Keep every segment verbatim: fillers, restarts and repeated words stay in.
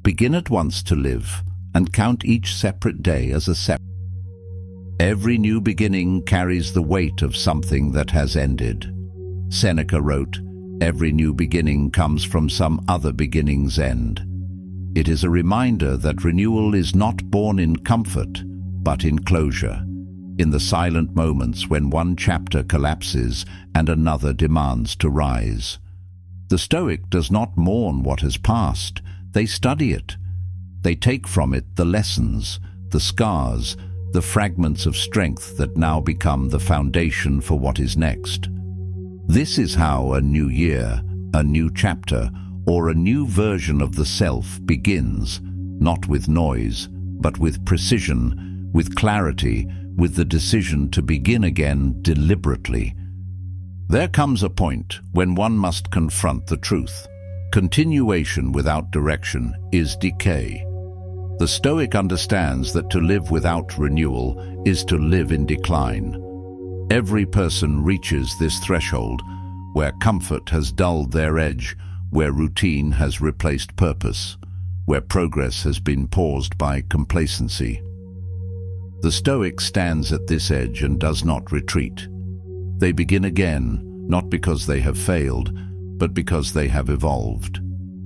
Begin at once to live, and count each separate day as a separate. Every new beginning carries the weight of something that has ended. Seneca wrote, "Every new beginning comes from some other beginning's end." It is a reminder that renewal is not born in comfort, but in closure, in the silent moments when one chapter collapses and another demands to rise. The Stoic does not mourn what has passed, they study it. They take from it the lessons, the scars, the fragments of strength that now become the foundation for what is next. This is how a new year, a new chapter, or a new version of the self begins, not with noise, but with precision, with clarity, with the decision to begin again deliberately. There comes a point when one must confront the truth. Continuation without direction is decay. The Stoic understands that to live without renewal is to live in decline. Every person reaches this threshold where comfort has dulled their edge, where routine has replaced purpose, where progress has been paused by complacency. The Stoic stands at this edge and does not retreat. They begin again, not because they have failed, but because they have evolved.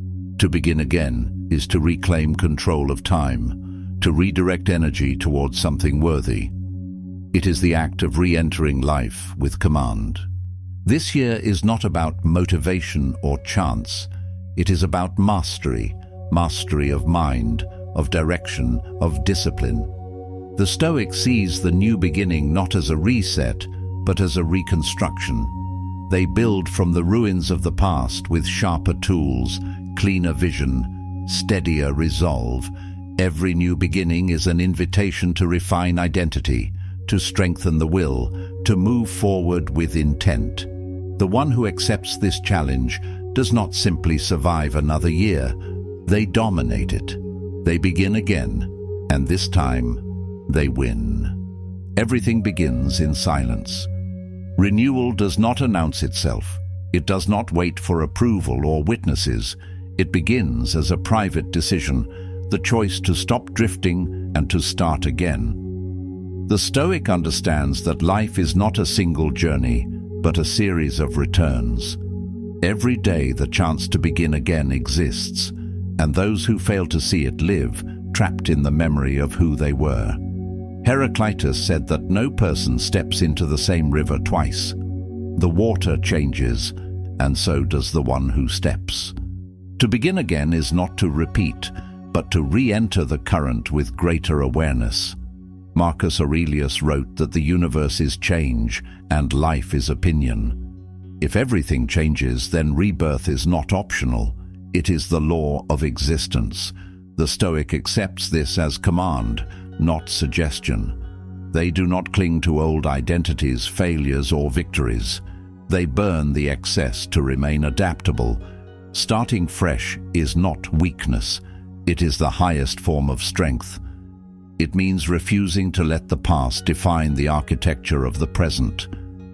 To begin again is to reclaim control of time, to redirect energy towards something worthy. It is the act of re-entering life with command. This year is not about motivation or chance. It is about mastery, mastery of mind, of direction, of discipline. The Stoic sees the new beginning not as a reset, but as a reconstruction. They build from the ruins of the past with sharper tools, cleaner vision, steadier resolve. Every new beginning is an invitation to refine identity, to strengthen the will, to move forward with intent. The one who accepts this challenge does not simply survive another year. They dominate it. They begin again, and this time, they win. Everything begins in silence. Renewal does not announce itself. It does not wait for approval or witnesses. It begins as a private decision, the choice to stop drifting and to start again. The Stoic understands that life is not a single journey, but a series of returns. Every day the chance to begin again exists, and those who fail to see it live, trapped in the memory of who they were. Heraclitus said that no person steps into the same river twice. The water changes, and so does the one who steps. To begin again is not to repeat, but to re-enter the current with greater awareness. Marcus Aurelius wrote that the universe is change, and life is opinion. If everything changes, then rebirth is not optional. It is the law of existence. The Stoic accepts this as command, not suggestion. They do not cling to old identities, failures, or victories. They burn the excess to remain adaptable. Starting fresh is not weakness. It is the highest form of strength. It means refusing to let the past define the architecture of the present.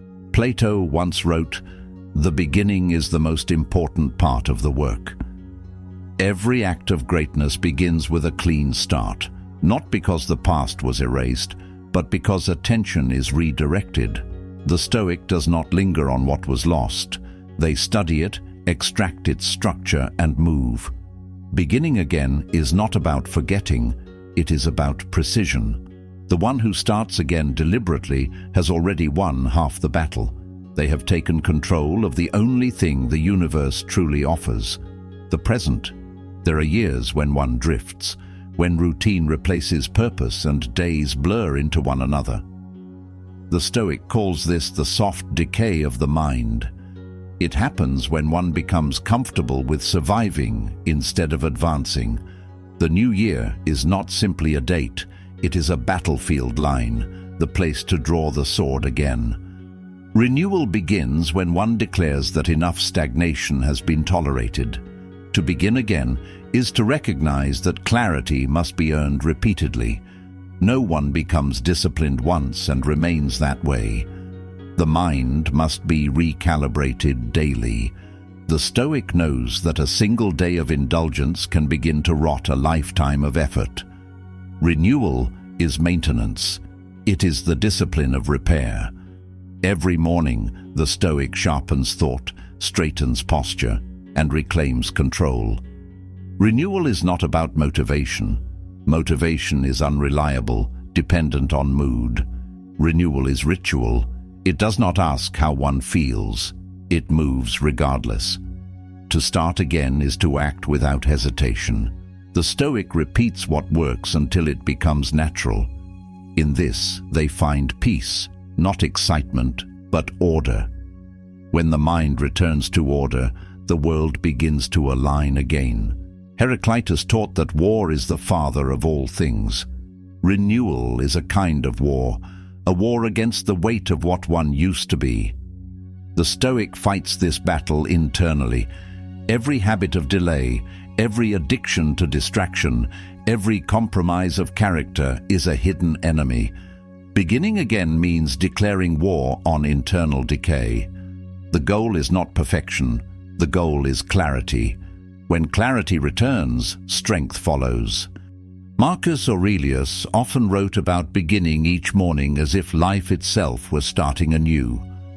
Plato once wrote, "The beginning is the most important part of the work." Every act of greatness begins with a clean start, not because the past was erased, but because attention is redirected. The Stoic does not linger on what was lost. They study it, extract its structure, and move. Beginning again is not about forgetting, it is about precision. The one who starts again deliberately has already won half the battle. They have taken control of the only thing the universe truly offers, the present. There are years when one drifts, when routine replaces purpose and days blur into one another. The Stoic calls this the soft decay of the mind. It happens when one becomes comfortable with surviving instead of advancing. The new year is not simply a date, it is a battlefield line, the place to draw the sword again. Renewal begins when one declares that enough stagnation has been tolerated. To begin again is to recognize that clarity must be earned repeatedly. No one becomes disciplined once and remains that way. The mind must be recalibrated daily. The Stoic knows that a single day of indulgence can begin to rot a lifetime of effort. Renewal is maintenance. It is the discipline of repair. Every morning, the Stoic sharpens thought, straightens posture, and reclaims control. Renewal is not about motivation. Motivation is unreliable, dependent on mood. Renewal is ritual. It does not ask how one feels. It moves regardless. To start again is to act without hesitation. The Stoic repeats what works until it becomes natural. In this, they find peace, not excitement, but order. When the mind returns to order, the world begins to align again. Heraclitus taught that war is the father of all things. Renewal is a kind of war, a war against the weight of what one used to be. The Stoic fights this battle internally. Every habit of delay, every addiction to distraction, every compromise of character is a hidden enemy. Beginning again means declaring war on internal decay. The goal is not perfection. The goal is clarity. When clarity returns, strength follows. Marcus Aurelius often wrote about beginning each morning as if life itself was starting anew.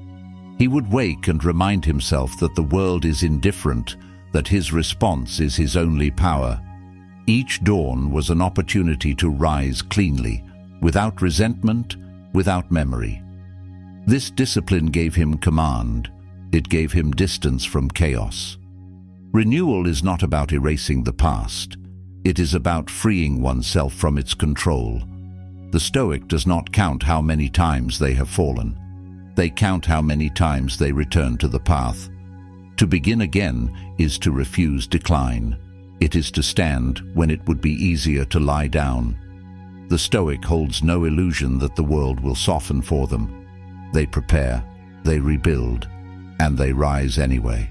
He would wake and remind himself that the world is indifferent, that his response is his only power. Each dawn was an opportunity to rise cleanly, without resentment, without memory. This discipline gave him command. It gave him distance from chaos. Renewal is not about erasing the past. It is about freeing oneself from its control. The Stoic does not count how many times they have fallen. They count how many times they return to the path. To begin again is to refuse decline. It is to stand when it would be easier to lie down. The Stoic holds no illusion that the world will soften for them. They prepare, they rebuild, and they rise anyway.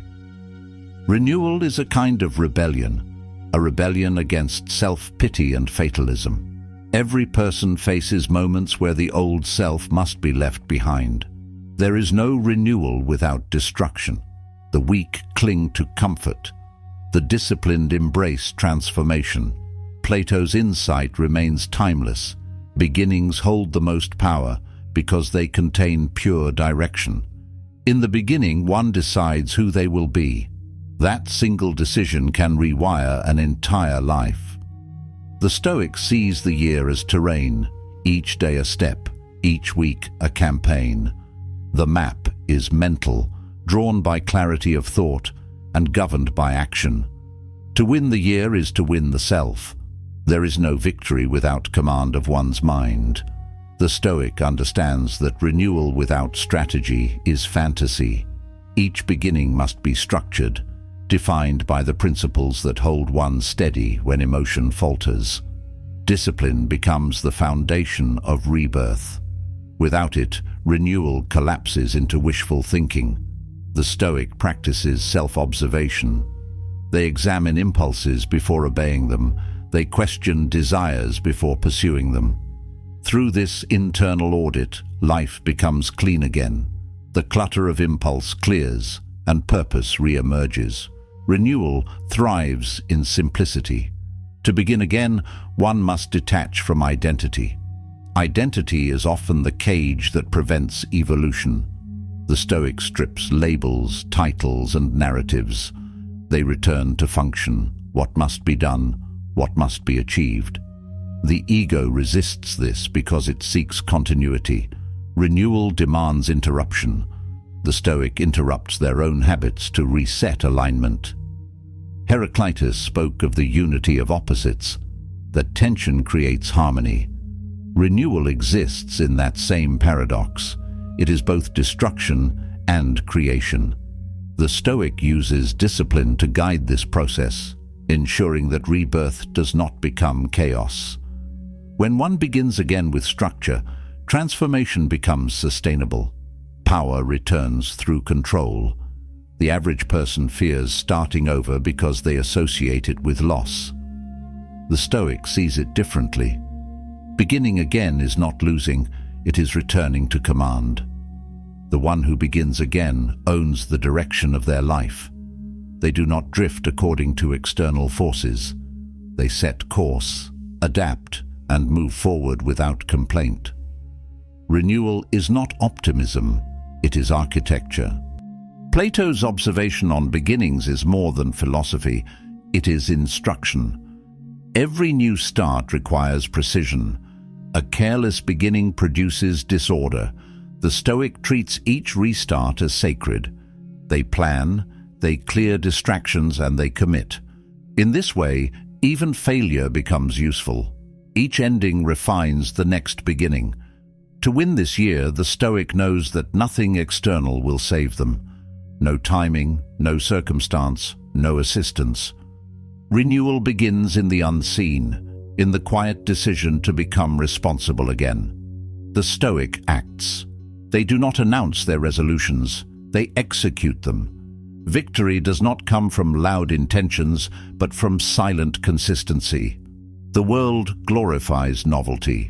Renewal is a kind of rebellion, a rebellion against self-pity and fatalism. Every person faces moments where the old self must be left behind. There is no renewal without destruction. The weak cling to comfort. The disciplined embrace transformation. Plato's insight remains timeless. Beginnings hold the most power because they contain pure direction. In the beginning, one decides who they will be. That single decision can rewire an entire life. The Stoic sees the year as terrain, each day a step, each week a campaign. The map is mental, drawn by clarity of thought and governed by action. To win the year is to win the self. There is no victory without command of one's mind. The Stoic understands that renewal without strategy is fantasy. Each beginning must be structured, defined by the principles that hold one steady when emotion falters. Discipline becomes the foundation of rebirth. Without it, renewal collapses into wishful thinking. The Stoic practices self-observation. They examine impulses before obeying them. They question desires before pursuing them. Through this internal audit, life becomes clean again. The clutter of impulse clears, and purpose re-emerges. Renewal thrives in simplicity. To begin again, one must detach from identity. Identity is often the cage that prevents evolution. The Stoic strips labels, titles, and narratives. They return to function, what must be done, what must be achieved. The ego resists this because it seeks continuity. Renewal demands interruption. The Stoic interrupts their own habits to reset alignment. Heraclitus spoke of the unity of opposites, that tension creates harmony. Renewal exists in that same paradox. It is both destruction and creation. The Stoic uses discipline to guide this process, ensuring that rebirth does not become chaos. When one begins again with structure, transformation becomes sustainable. Power returns through control. The average person fears starting over because they associate it with loss. The Stoic sees it differently. Beginning again is not losing, it is returning to command. The one who begins again owns the direction of their life. They do not drift according to external forces. They set course, adapt, and move forward without complaint. Renewal is not optimism, it is architecture. Plato's observation on beginnings is more than philosophy, it is instruction. Every new start requires precision. A careless beginning produces disorder. The Stoic treats each restart as sacred. They plan, they clear distractions, and they commit. In this way, even failure becomes useful. Each ending refines the next beginning. To win this year, the Stoic knows that nothing external will save them. No timing, no circumstance, no assistance. Renewal begins in the unseen, in the quiet decision to become responsible again. The Stoic acts. They do not announce their resolutions, they execute them. Victory does not come from loud intentions, but from silent consistency. The world glorifies novelty.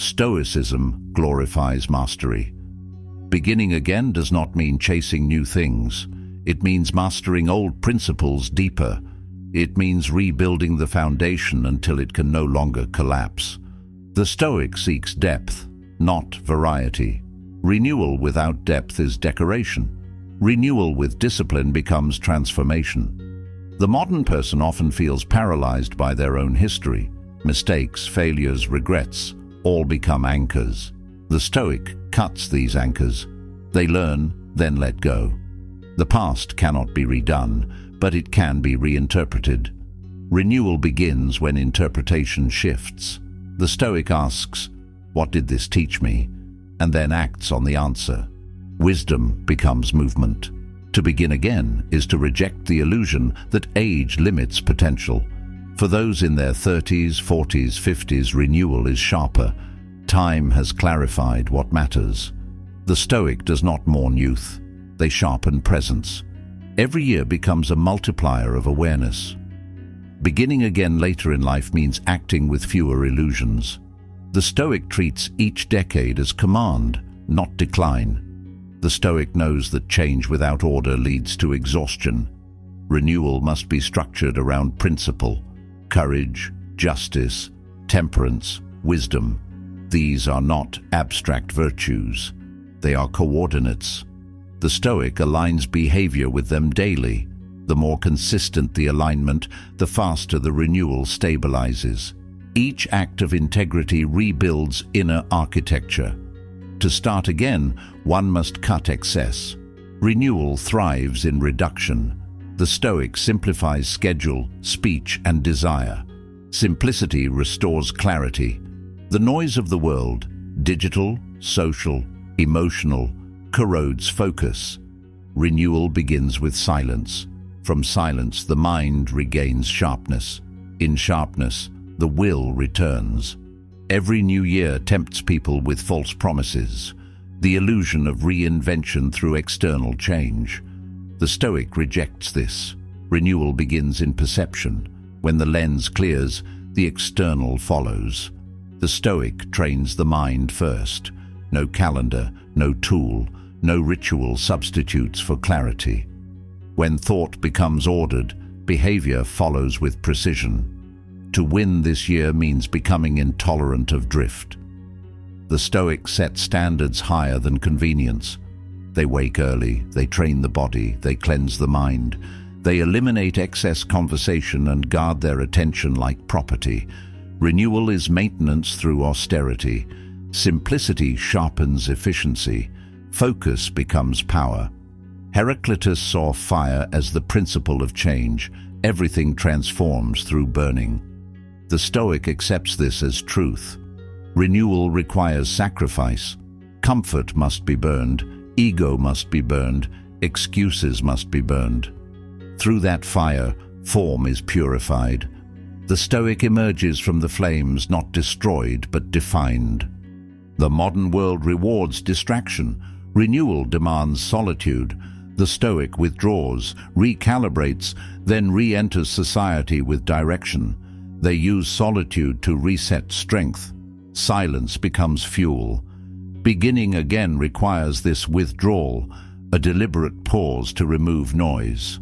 Stoicism glorifies mastery. Beginning again does not mean chasing new things. It means mastering old principles deeper. It means rebuilding the foundation until it can no longer collapse. The Stoic seeks depth, not variety. Renewal without depth is decoration. Renewal with discipline becomes transformation. The modern person often feels paralyzed by their own history. Mistakes, failures, regrets all become anchors. The Stoic cuts these anchors. They learn, then let go. The past cannot be redone, but it can be reinterpreted. Renewal begins when interpretation shifts. The Stoic asks, "What did this teach me?" and then acts on the answer. Wisdom becomes movement. To begin again is to reject the illusion that age limits potential. For those in their thirties, forties, fifties, renewal is sharper. Time has clarified what matters. The Stoic does not mourn youth. They sharpen presence. Every year becomes a multiplier of awareness. Beginning again later in life means acting with fewer illusions. The Stoic treats each decade as command, not decline. The Stoic knows that change without order leads to exhaustion. Renewal must be structured around principle, courage, justice, temperance, wisdom. These are not abstract virtues. They are coordinates. The Stoic aligns behavior with them daily. The more consistent the alignment, the faster the renewal stabilizes. Each act of integrity rebuilds inner architecture. To start again, one must cut excess. Renewal thrives in reduction. The Stoic simplifies schedule, speech, and desire. Simplicity restores clarity. The noise of the world, digital, social, emotional, corrodes focus. Renewal begins with silence. From silence, the mind regains sharpness. In sharpness, the will returns. Every new year tempts people with false promises, the illusion of reinvention through external change. The Stoic rejects this. Renewal begins in perception. When the lens clears, the external follows. The Stoic trains the mind first. No calendar, no tool, no ritual substitutes for clarity. When thought becomes ordered, behavior follows with precision. To win this year means becoming intolerant of drift. The Stoics set standards higher than convenience. They wake early, they train the body, they cleanse the mind. They eliminate excess conversation and guard their attention like property. Renewal is maintenance through austerity. Simplicity sharpens efficiency. Focus becomes power. Heraclitus saw fire as the principle of change. Everything transforms through burning. The Stoic accepts this as truth. Renewal requires sacrifice. Comfort must be burned, ego must be burned, excuses must be burned. Through that fire, form is purified. The Stoic emerges from the flames not destroyed but defined. The modern world rewards distraction. Renewal demands solitude. The Stoic withdraws, recalibrates, then re-enters society with direction. They use solitude to reset strength. Silence becomes fuel. Beginning again requires this withdrawal, a deliberate pause to remove noise.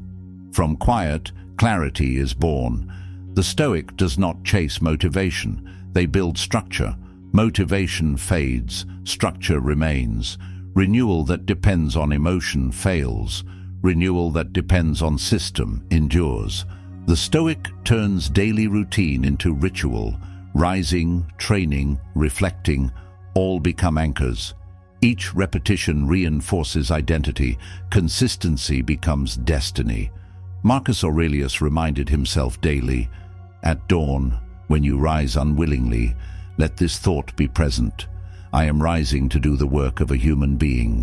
From quiet, clarity is born. The Stoic does not chase motivation. They build structure. Motivation fades, structure remains. Renewal that depends on emotion fails. Renewal that depends on system endures. The Stoic turns daily routine into ritual. Rising, training, reflecting, all become anchors. Each repetition reinforces identity. Consistency becomes destiny. Marcus Aurelius reminded himself daily, "At dawn, when you rise unwillingly, let this thought be present. I am rising to do the work of a human being."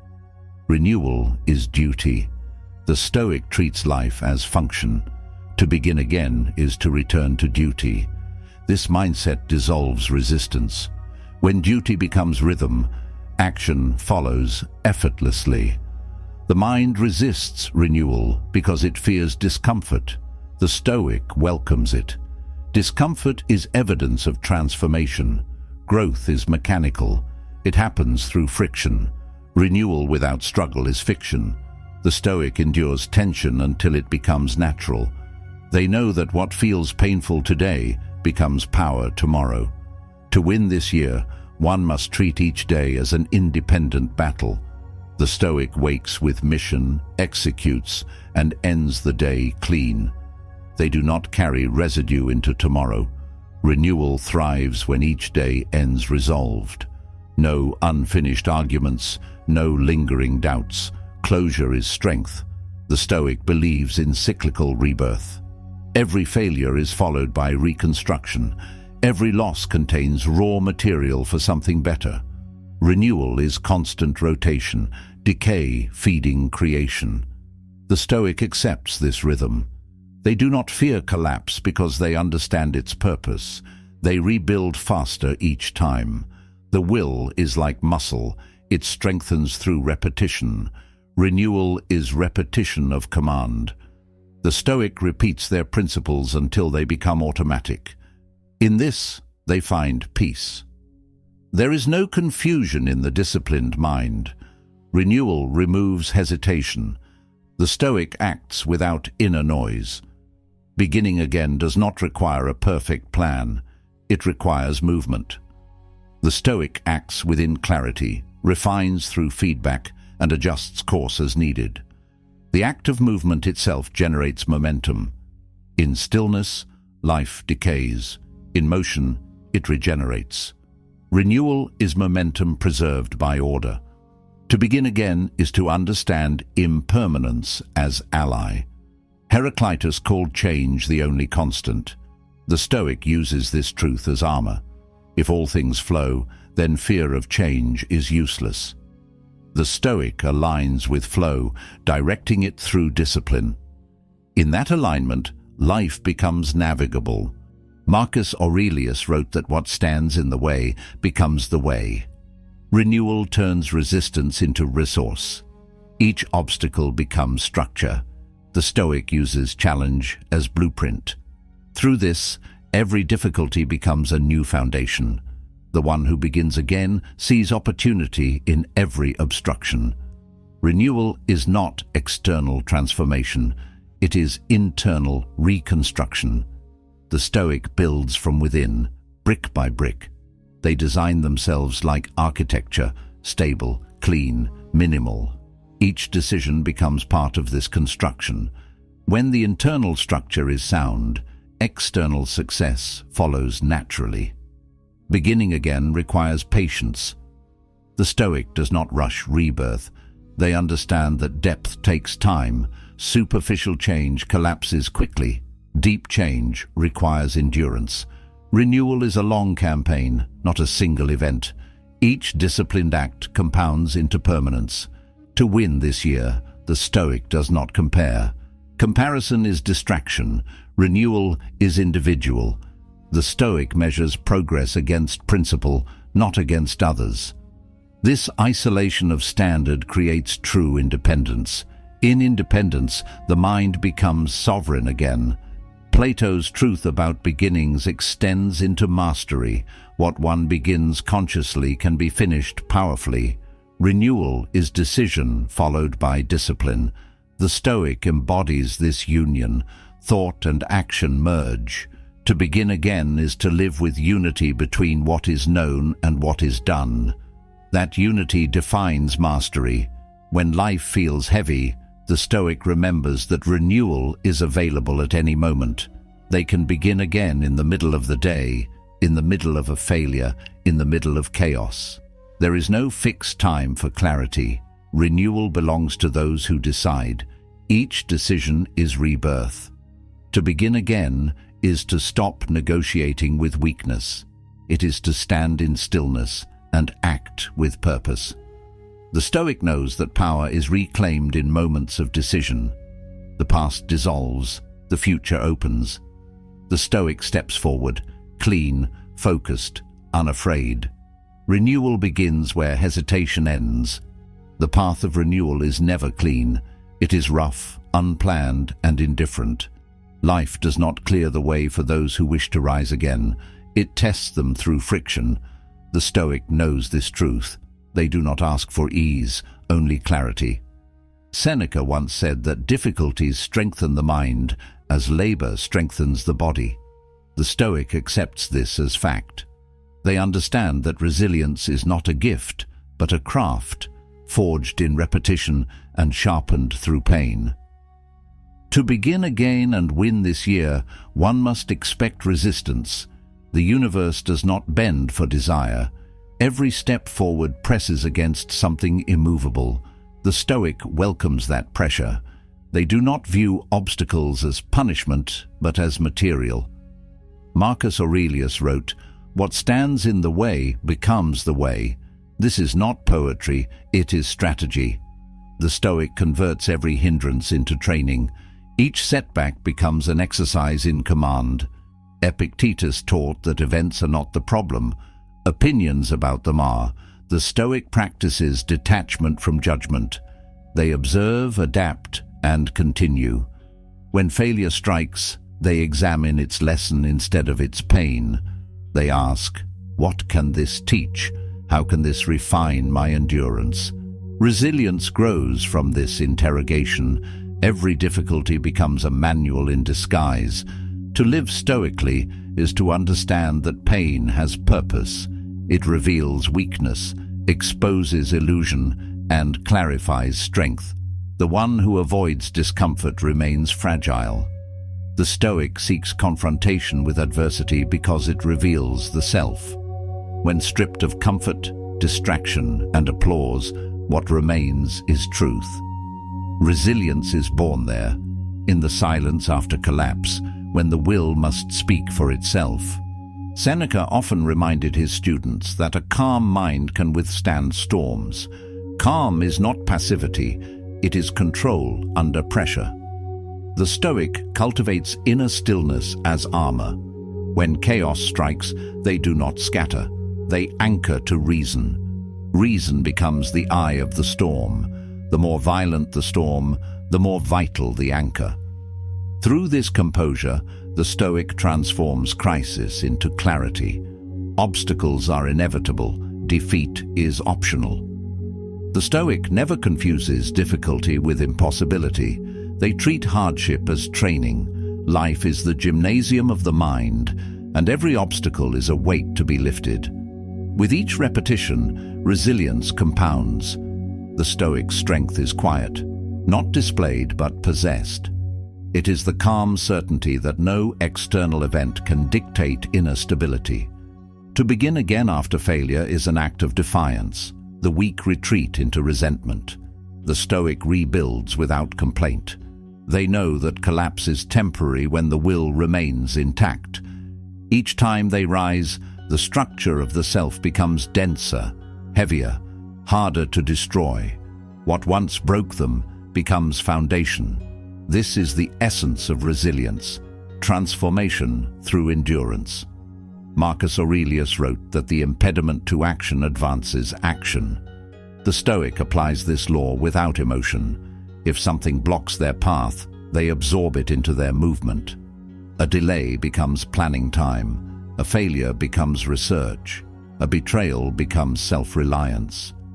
Renewal is duty. The Stoic treats life as function. To begin again is to return to duty. This mindset dissolves resistance. When duty becomes rhythm, action follows effortlessly. The mind resists renewal because it fears discomfort. The Stoic welcomes it. Discomfort is evidence of transformation. Growth is mechanical. It happens through friction. Renewal without struggle is fiction. The Stoic endures tension until it becomes natural. They know that what feels painful today becomes power tomorrow. To win this year, one must treat each day as an independent battle. The Stoic wakes with mission, executes, and ends the day clean. They do not carry residue into tomorrow. Renewal thrives when each day ends resolved. No unfinished arguments, no lingering doubts. Closure is strength. The Stoic believes in cyclical rebirth. Every failure is followed by reconstruction. Every loss contains raw material for something better. Renewal is constant rotation, decay feeding creation. The Stoic accepts this rhythm. They do not fear collapse because they understand its purpose. They rebuild faster each time. The will is like muscle. It strengthens through repetition. Renewal is repetition of command. The Stoic repeats their principles until they become automatic. In this, they find peace. There is no confusion in the disciplined mind. Renewal removes hesitation. The Stoic acts without inner noise. Beginning again does not require a perfect plan. It requires movement. The Stoic acts within clarity, refines through feedback, and adjusts course as needed. The act of movement itself generates momentum. In stillness, life decays. In motion, it regenerates. Renewal is momentum preserved by order. To begin again is to understand impermanence as ally. Heraclitus called change the only constant. The Stoic uses this truth as armor. If all things flow, then fear of change is useless. The Stoic aligns with flow, directing it through discipline. In that alignment, life becomes navigable. Marcus Aurelius wrote that what stands in the way becomes the way. Renewal turns resistance into resource. Each obstacle becomes structure. The Stoic uses challenge as blueprint. Through this, every difficulty becomes a new foundation. The one who begins again sees opportunity in every obstruction. Renewal is not external transformation. It is internal reconstruction. The Stoic builds from within, brick by brick. They design themselves like architecture, stable, clean, minimal. Each decision becomes part of this construction. When the internal structure is sound, external success follows naturally. Beginning again requires patience. The Stoic does not rush rebirth. They understand that depth takes time. Superficial change collapses quickly. Deep change requires endurance. Renewal is a long campaign, not a single event. Each disciplined act compounds into permanence. To win this year, the Stoic does not compare. Comparison is distraction. Renewal is individual. The Stoic measures progress against principle, not against others. This isolation of standard creates true independence. In independence, the mind becomes sovereign again. Plato's truth about beginnings extends into mastery. What one begins consciously can be finished powerfully. Renewal is decision followed by discipline. The Stoic embodies this union. Thought and action merge. To begin again is to live with unity between what is known and what is done. That unity defines mastery. When life feels heavy, the Stoic remembers that renewal is available at any moment. They can begin again in the middle of the day, in the middle of a failure, in the middle of chaos. There is no fixed time for clarity. Renewal belongs to those who decide. Each decision is rebirth. To begin again is to stop negotiating with weakness. It is to stand in stillness and act with purpose. The Stoic knows that power is reclaimed in moments of decision. The past dissolves, the future opens. The Stoic steps forward, clean, focused, unafraid. Renewal begins where hesitation ends. The path of renewal is never clean. It is rough, unplanned, and indifferent. Life does not clear the way for those who wish to rise again. It tests them through friction. The Stoic knows this truth. They do not ask for ease, only clarity. Seneca once said that difficulties strengthen the mind as labor strengthens the body. The Stoic accepts this as fact. They understand that resilience is not a gift, but a craft, forged in repetition and sharpened through pain. To begin again and win this year, one must expect resistance. The universe does not bend for desire. Every step forward presses against something immovable. The Stoic welcomes that pressure. They do not view obstacles as punishment, but as material. Marcus Aurelius wrote, "What stands in the way becomes the way." This is not poetry, it is strategy. The Stoic converts every hindrance into training. Each setback becomes an exercise in command. Epictetus taught that events are not the problem. Opinions about them are. The Stoic practices detachment from judgment. They observe, adapt, and continue. When failure strikes, they examine its lesson instead of its pain. They ask, "What can this teach? How can this refine my endurance?" Resilience grows from this interrogation. Every difficulty becomes a manual in disguise. To live stoically is to understand that pain has purpose. It reveals weakness, exposes illusion, and clarifies strength. The one who avoids discomfort remains fragile. The Stoic seeks confrontation with adversity because it reveals the self. When stripped of comfort, distraction, and applause, what remains is truth. Resilience is born there, in the silence after collapse, when the will must speak for itself. Seneca often reminded his students that a calm mind can withstand storms. Calm is not passivity, it is control under pressure. The Stoic cultivates inner stillness as armor. When chaos strikes, they do not scatter. They anchor to reason. Reason becomes the eye of the storm. The more violent the storm, the more vital the anchor. Through this composure, the Stoic transforms crisis into clarity. Obstacles are inevitable, defeat is optional. The Stoic never confuses difficulty with impossibility. They treat hardship as training. Life is the gymnasium of the mind, and every obstacle is a weight to be lifted. With each repetition, resilience compounds. The Stoic strength is quiet, not displayed but possessed. It is the calm certainty that no external event can dictate inner stability. To begin again after failure is an act of defiance. The weak retreat into resentment. The Stoic rebuilds without complaint. They know that collapse is temporary when the will remains intact. Each time they rise, the structure of the self becomes denser, heavier, harder to destroy. What once broke them becomes foundation. This is the essence of resilience, transformation through endurance. Marcus Aurelius wrote that the impediment to action advances action. The Stoic applies this law without emotion. If something blocks their path, they absorb it into their movement. A delay becomes planning time. A failure becomes research. A betrayal becomes self-reliance.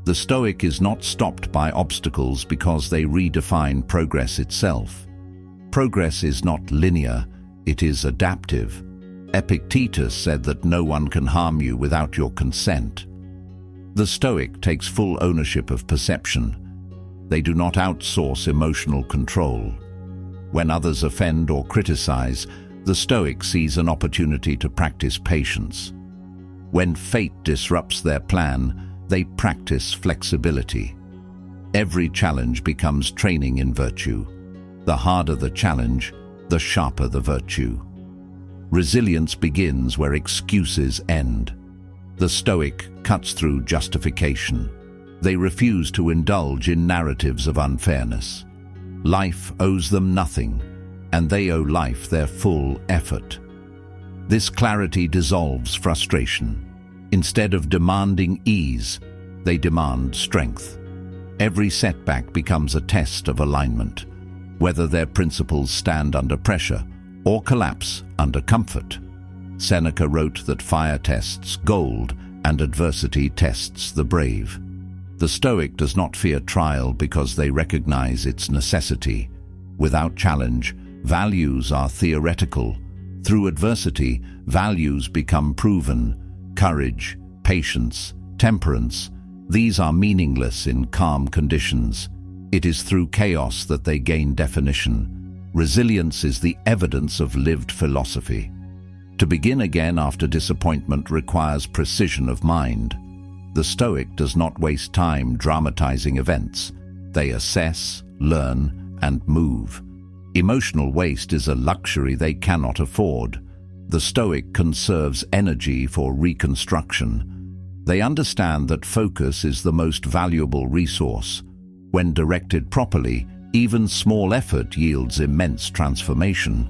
The Stoic is not stopped by obstacles because they redefine progress itself. Progress is not linear, it is adaptive. Epictetus said that no one can harm you without your consent. The Stoic takes full ownership of perception. They do not outsource emotional control. When others offend or criticize, the Stoic sees an opportunity to practice patience. When fate disrupts their plan, they practice flexibility. Every challenge becomes training in virtue. The harder the challenge, the sharper the virtue. Resilience begins where excuses end. The Stoic cuts through justification. They refuse to indulge in narratives of unfairness. Life owes them nothing, and they owe life their full effort. This clarity dissolves frustration. Instead of demanding ease, they demand strength. Every setback becomes a test of alignment, whether their principles stand under pressure or collapse under comfort. Seneca wrote that fire tests gold and adversity tests the brave. The Stoic does not fear trial because they recognize its necessity. Without challenge, values are theoretical. Through adversity, values become proven. Courage, patience, temperance, these are meaningless in calm conditions. It is through chaos that they gain definition. Resilience is the evidence of lived philosophy. To begin again after disappointment requires precision of mind. The Stoic does not waste time dramatizing events. They assess, learn, and move. Emotional waste is a luxury they cannot afford. The Stoic conserves energy for reconstruction. They understand that focus is the most valuable resource. When directed properly, even small effort yields immense transformation.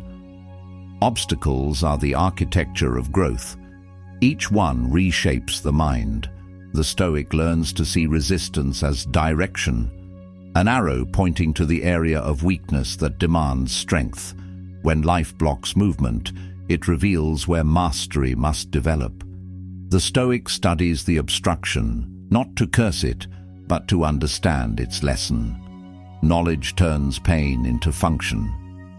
Obstacles are the architecture of growth. Each one reshapes the mind. The Stoic learns to see resistance as direction, an arrow pointing to the area of weakness that demands strength. When life blocks movement, it reveals where mastery must develop. The Stoic studies the obstruction, not to curse it, but to understand its lesson. Knowledge turns pain into function.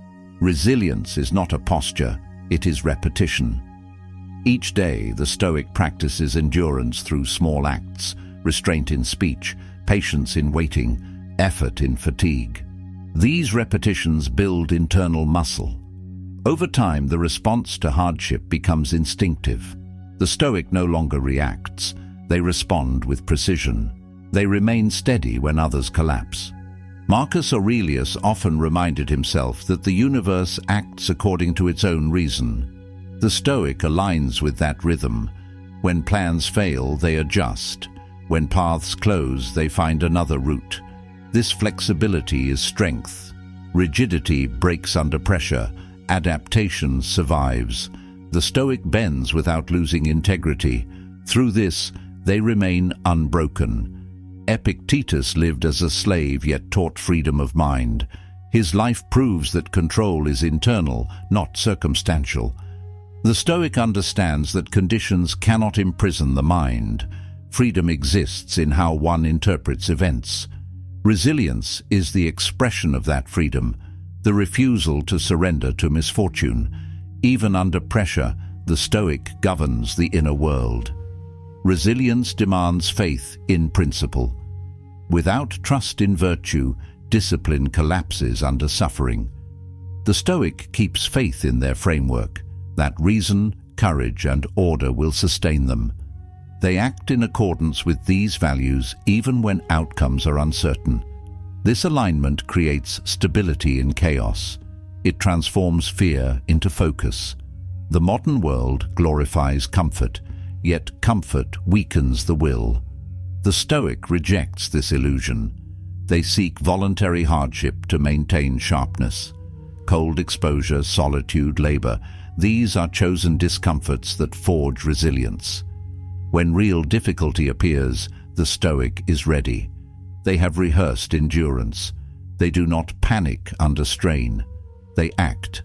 Resilience is not a posture, it is repetition. Each day, the Stoic practices endurance through small acts, restraint in speech, patience in waiting, effort in fatigue. These repetitions build internal muscle. Over time, the response to hardship becomes instinctive. The Stoic no longer reacts. They respond with precision. They remain steady when others collapse. Marcus Aurelius often reminded himself that the universe acts according to its own reason. The Stoic aligns with that rhythm. When plans fail, they adjust. When paths close, they find another route. This flexibility is strength. Rigidity breaks under pressure. Adaptation survives. The Stoic bends without losing integrity. Through this, they remain unbroken. Epictetus lived as a slave yet taught freedom of mind. His life proves that control is internal, not circumstantial. The Stoic understands that conditions cannot imprison the mind. Freedom exists in how one interprets events. Resilience is the expression of that freedom, the refusal to surrender to misfortune. Even under pressure, the Stoic governs the inner world. Resilience demands faith in principle. Without trust in virtue, discipline collapses under suffering. The Stoic keeps faith in their framework, that reason, courage, and order will sustain them. They act in accordance with these values even when outcomes are uncertain. This alignment creates stability in chaos. It transforms fear into focus. The modern world glorifies comfort, yet comfort weakens the will. The Stoic rejects this illusion. They seek voluntary hardship to maintain sharpness. Cold exposure, solitude, labor, these are chosen discomforts that forge resilience. When real difficulty appears, the Stoic is ready. They have rehearsed endurance. They do not panic under strain. They act.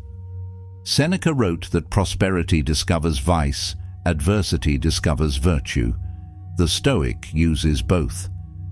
Seneca wrote that prosperity discovers vice, adversity discovers virtue. The Stoic uses both.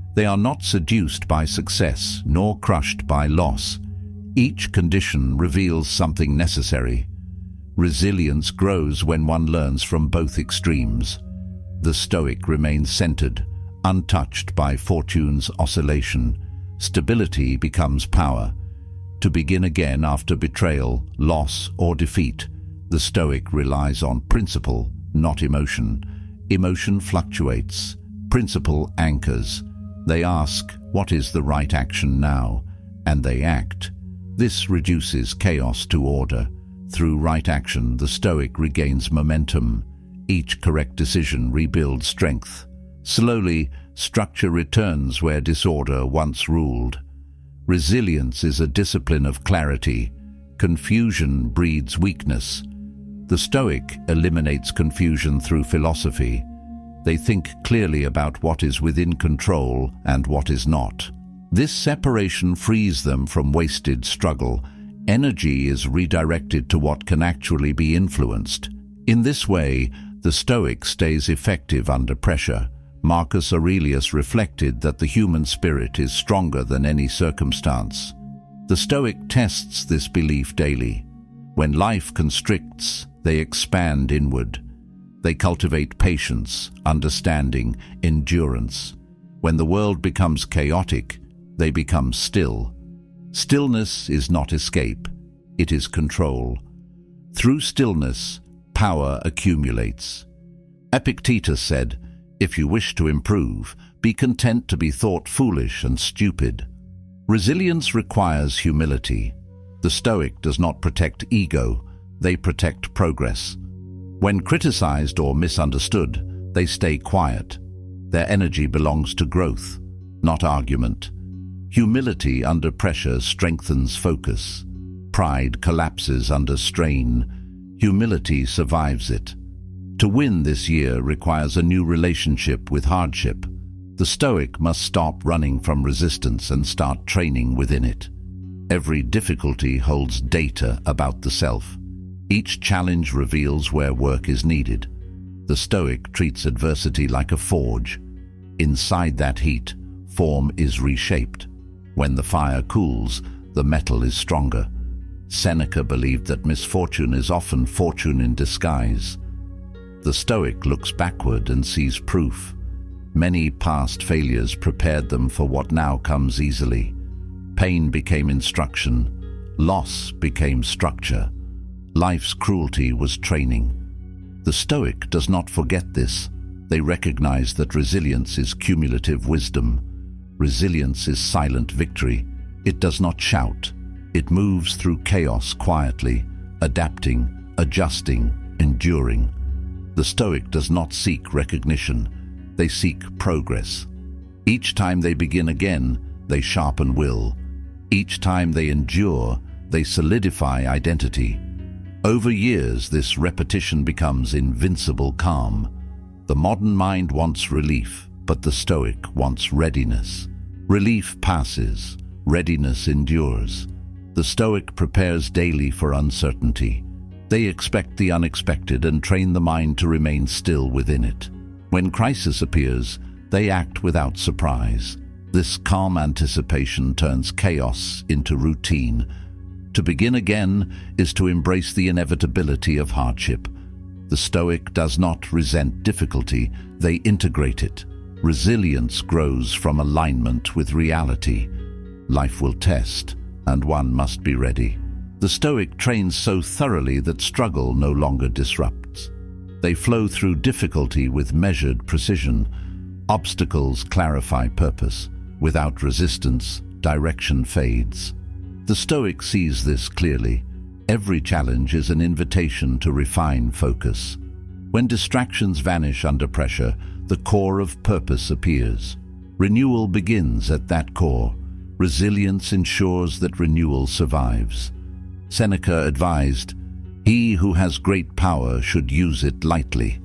They are not seduced by success, nor crushed by loss. Each condition reveals something necessary. Resilience grows when one learns from both extremes. The Stoic remains centered, untouched by fortune's oscillation. Stability becomes power. To begin again after betrayal, loss, or defeat, the Stoic relies on principle, not emotion. Emotion fluctuates. Principle anchors. They ask, what is the right action now? And they act. This reduces chaos to order. Through right action, the Stoic regains momentum. Each correct decision rebuilds strength. Slowly, structure returns where disorder once ruled. Resilience is a discipline of clarity. Confusion breeds weakness. The Stoic eliminates confusion through philosophy. They think clearly about what is within control and what is not. This separation frees them from wasted struggle. Energy is redirected to what can actually be influenced. In this way, the Stoic stays effective under pressure. Marcus Aurelius reflected that the human spirit is stronger than any circumstance. The Stoic tests this belief daily. When life constricts, they expand inward. They cultivate patience, understanding, endurance. When the world becomes chaotic, they become still. Stillness is not escape, it is control. Through stillness, power accumulates. Epictetus said, "If you wish to improve, be content to be thought foolish and stupid." Resilience requires humility. The Stoic does not protect ego, they protect progress. When criticized or misunderstood, they stay quiet. Their energy belongs to growth, not argument. Humility under pressure strengthens focus. Pride collapses under strain. Humility survives it. To win this year requires a new relationship with hardship. The Stoic must stop running from resistance and start training within it. Every difficulty holds data about the self. Each challenge reveals where work is needed. The Stoic treats adversity like a forge. Inside that heat, form is reshaped. When the fire cools, the metal is stronger. Seneca believed that misfortune is often fortune in disguise. The Stoic looks backward and sees proof. Many past failures prepared them for what now comes easily. Pain became instruction. Loss became structure. Life's cruelty was training. The Stoic does not forget this. They recognize that resilience is cumulative wisdom. Resilience is silent victory. It does not shout. It moves through chaos quietly, adapting, adjusting, enduring. The Stoic does not seek recognition. They seek progress. Each time they begin again, they sharpen will. Each time they endure, they solidify identity. Over years, this repetition becomes invincible calm. The modern mind wants relief, but the Stoic wants readiness. Relief passes, readiness endures. The Stoic prepares daily for uncertainty. They expect the unexpected and train the mind to remain still within it. When crisis appears, they act without surprise. This calm anticipation turns chaos into routine. To begin again is to embrace the inevitability of hardship. The Stoic does not resent difficulty, they integrate it. Resilience grows from alignment with reality. Life will test, and one must be ready. The Stoic trains so thoroughly that struggle no longer disrupts. They flow through difficulty with measured precision. Obstacles clarify purpose. Without resistance, direction fades. The Stoic sees this clearly. Every challenge is an invitation to refine focus. When distractions vanish under pressure, the core of purpose appears. Renewal begins at that core. Resilience ensures that renewal survives. Seneca advised, "He who has great power should use it lightly."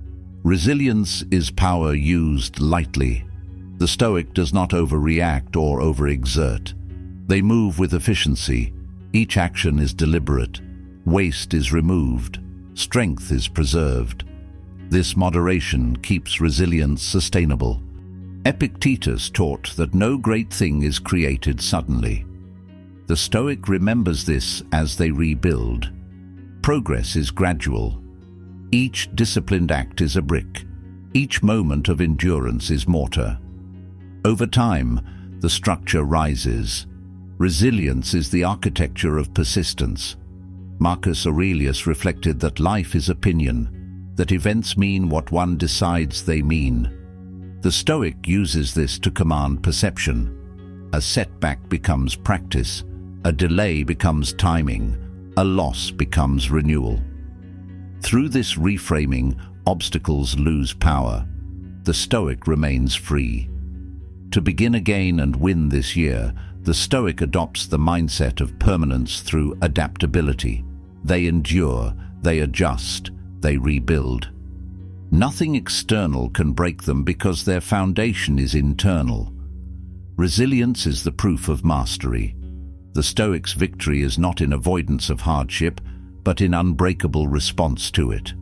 Resilience is power used lightly. The Stoic does not overreact or overexert. They move with efficiency. Each action is deliberate. Waste is removed. Strength is preserved. This moderation keeps resilience sustainable. Epictetus taught that no great thing is created suddenly. The Stoic remembers this as they rebuild. Progress is gradual. Each disciplined act is a brick. Each moment of endurance is mortar. Over time, the structure rises. Resilience is the architecture of persistence. Marcus Aurelius reflected that life is opinion, that events mean what one decides they mean. The Stoic uses this to command perception. A setback becomes practice, a delay becomes timing, a loss becomes renewal. Through this reframing, obstacles lose power. The Stoic remains free. To begin again and win this year, the Stoic adopts the mindset of permanence through adaptability. They endure, they adjust, they rebuild. Nothing external can break them because their foundation is internal. Resilience is the proof of mastery. The Stoic's victory is not in avoidance of hardship, but in unbreakable response to it.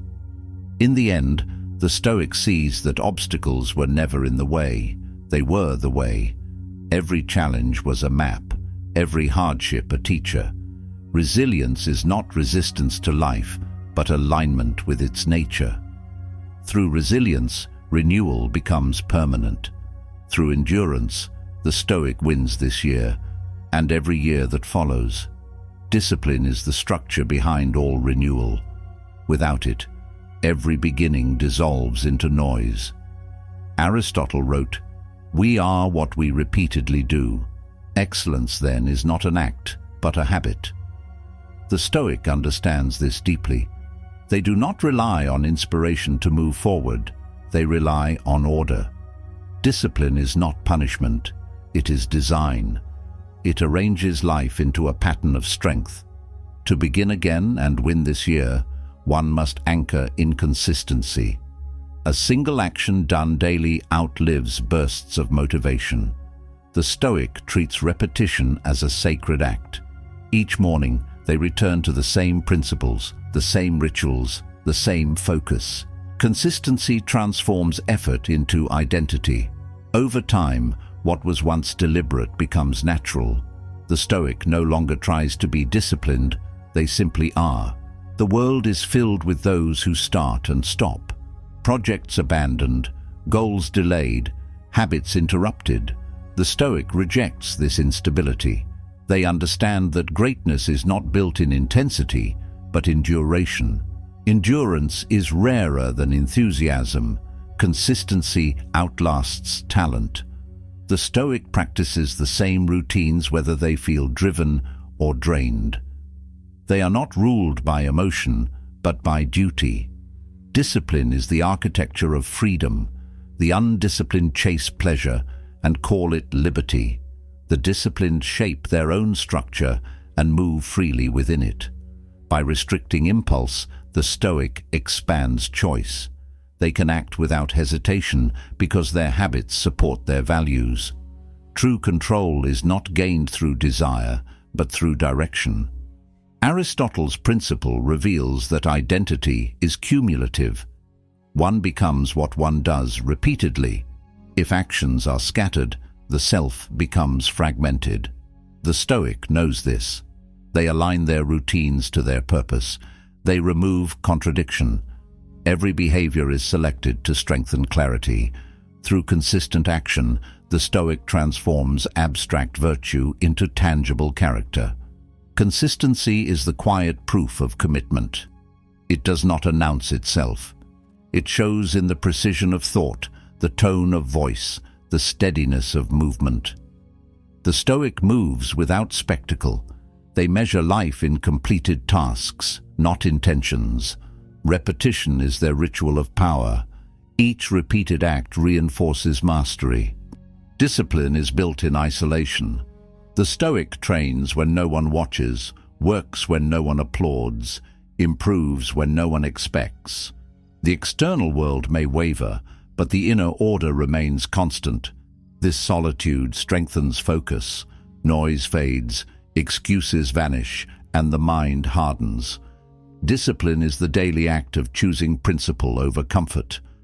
In the end, the Stoic sees that obstacles were never in the way. They were the way. Every challenge was a map, every hardship a teacher. Resilience is not resistance to life, but alignment with its nature. Through resilience, renewal becomes permanent. Through endurance, the Stoic wins this year, and every year that follows. Discipline is the structure behind all renewal. Without it, every beginning dissolves into noise. Aristotle wrote, "We are what we repeatedly do." Excellence, then, is not an act, but a habit. The Stoic understands this deeply. They do not rely on inspiration to move forward. They rely on order. Discipline is not punishment. It is design. It arranges life into a pattern of strength. To begin again and win this year, one must anchor inconsistency. A single action done daily outlives bursts of motivation. The Stoic treats repetition as a sacred act. Each morning, they return to the same principles, the same rituals, the same focus. Consistency transforms effort into identity. Over time, what was once deliberate becomes natural. The Stoic no longer tries to be disciplined, they simply are. The world is filled with those who start and stop. Projects abandoned, goals delayed, habits interrupted. The Stoic rejects this instability. They understand that greatness is not built in intensity, but in duration. Endurance is rarer than enthusiasm. Consistency outlasts talent. The Stoic practices the same routines whether they feel driven or drained. They are not ruled by emotion, but by duty. Discipline is the architecture of freedom. The undisciplined chase pleasure and call it liberty. The disciplined shape their own structure and move freely within it. By restricting impulse, the Stoic expands choice. They can act without hesitation because their habits support their values. True control is not gained through desire, but through direction. Aristotle's principle reveals that identity is cumulative. One becomes what one does repeatedly. If actions are scattered, the self becomes fragmented. The Stoic knows this. They align their routines to their purpose. They remove contradiction. Every behavior is selected to strengthen clarity. Through consistent action, the Stoic transforms abstract virtue into tangible character. Consistency is the quiet proof of commitment. It does not announce itself. It shows in the precision of thought, the tone of voice, the steadiness of movement. The Stoic moves without spectacle. They measure life in completed tasks, not intentions. Repetition is their ritual of power. Each repeated act reinforces mastery. Discipline is built in isolation. The Stoic trains when no one watches, works when no one applauds, improves when no one expects. The external world may waver, but the inner order remains constant. This solitude strengthens focus. Noise fades, excuses vanish, and the mind hardens. Discipline is the daily act of choosing principle over comfort.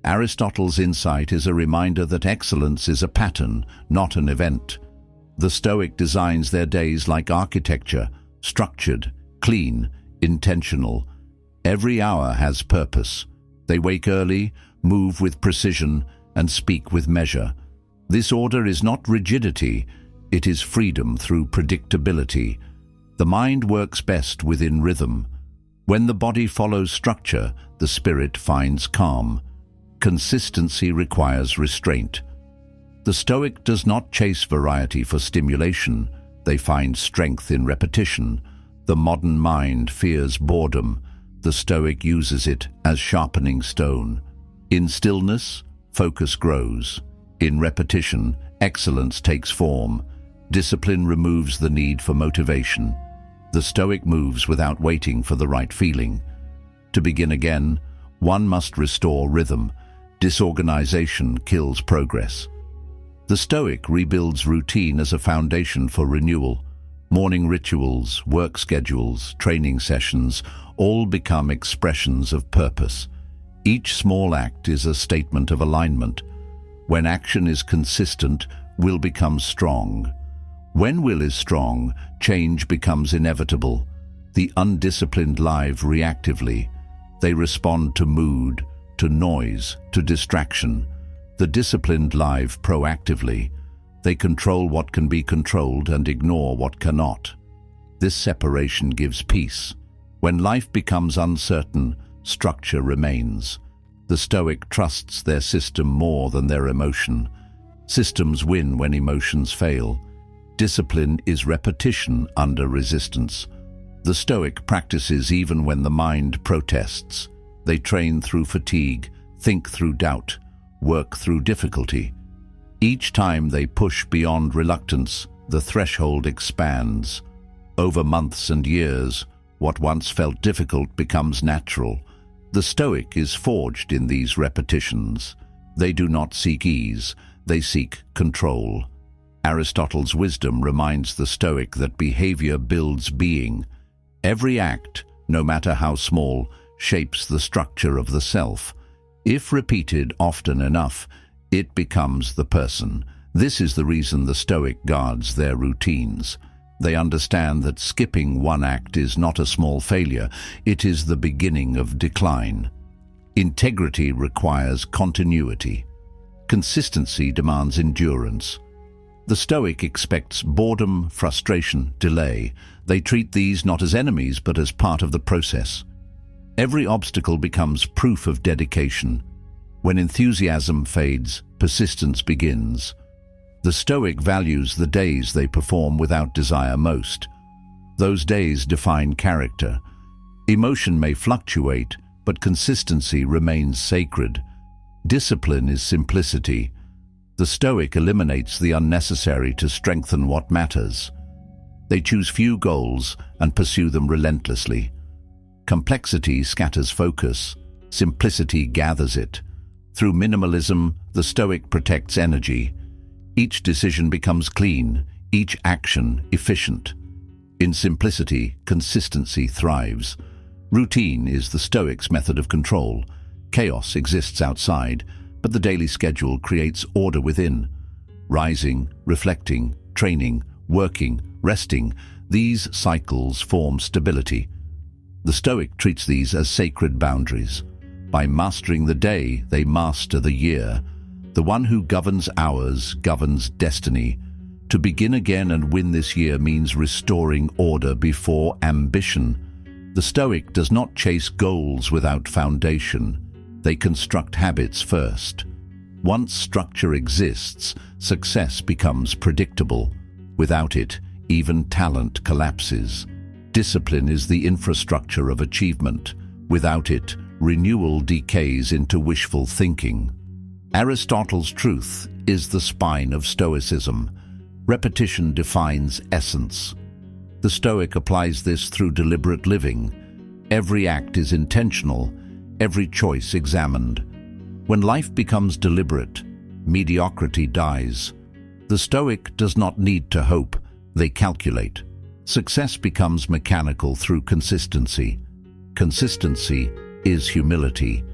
Aristotle's insight is a reminder that excellence is a pattern, not an event. The Stoic designs their days like architecture, structured, clean, intentional. Every hour has purpose. They wake early, move with precision, and speak with measure. This order is not rigidity, it is freedom through predictability. The mind works best within rhythm. When the body follows structure, the spirit finds calm. Consistency requires restraint. The Stoic does not chase variety for stimulation. They find strength in repetition. The modern mind fears boredom. The Stoic uses it as sharpening stone. In stillness, focus grows. In repetition, excellence takes form. Discipline removes the need for motivation. The Stoic moves without waiting for the right feeling. To begin again, one must restore rhythm. Disorganization kills progress. The Stoic rebuilds routine as a foundation for renewal. Morning rituals, work schedules, training sessions, all become expressions of purpose. Each small act is a statement of alignment. When action is consistent, will becomes strong. When will is strong, change becomes inevitable. The undisciplined live reactively. They respond to mood, to noise, to distraction. The disciplined live proactively. They control what can be controlled and ignore what cannot. This separation gives peace. When life becomes uncertain, structure remains. The Stoic trusts their system more than their emotion. Systems win when emotions fail. Discipline is repetition under resistance. The Stoic practices even when the mind protests. They train through fatigue, think through doubt, work through difficulty. Each time they push beyond reluctance, the threshold expands. Over months and years, what once felt difficult becomes natural. The Stoic is forged in these repetitions. They do not seek ease, they seek control. Aristotle's wisdom reminds the Stoic that behavior builds being. Every act, no matter how small, shapes the structure of the self. If repeated often enough, it becomes the person. This is the reason the Stoic guards their routines. They understand that skipping one act is not a small failure, it is the beginning of decline. Integrity requires continuity. Consistency demands endurance. The Stoic expects boredom, frustration, delay. They treat these not as enemies but as part of the process. Every obstacle becomes proof of dedication. When enthusiasm fades, persistence begins. The Stoic values the days they perform without desire most. Those days define character. Emotion may fluctuate, but consistency remains sacred. Discipline is simplicity. The Stoic eliminates the unnecessary to strengthen what matters. They choose few goals and pursue them relentlessly. Complexity scatters focus. Simplicity gathers it. Through minimalism, the Stoic protects energy. Each decision becomes clean, each action efficient. In simplicity, consistency thrives. Routine is the Stoic's method of control. Chaos exists outside, but the daily schedule creates order within. Rising, reflecting, training, working, resting, these cycles form stability. The Stoic treats these as sacred boundaries. By mastering the day, they master the year. The one who governs hours governs destiny. To begin again and win this year means restoring order before ambition. The Stoic does not chase goals without foundation. They construct habits first. Once structure exists, success becomes predictable. Without it, even talent collapses. Discipline is the infrastructure of achievement. Without it, renewal decays into wishful thinking. Aristotle's truth is the spine of Stoicism. Repetition defines essence. The Stoic applies this through deliberate living. Every act is intentional, every choice examined. When life becomes deliberate, mediocrity dies. The Stoic does not need to hope, they calculate. Success becomes mechanical through consistency. Consistency is humility.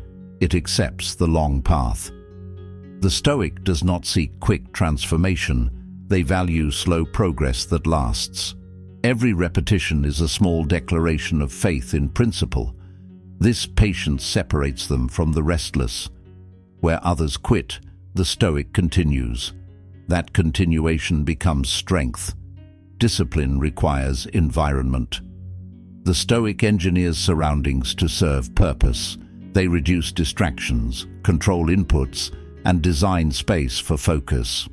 it accepts the long path. The Stoic does not seek quick transformation, they value slow progress that lasts. Every repetition is a small declaration of faith in principle. This patience separates them from the restless. Where others quit, the Stoic continues. That continuation becomes strength. Discipline requires environment. The Stoic engineers surroundings to serve purpose. They reduce distractions, control inputs, and design space for focus.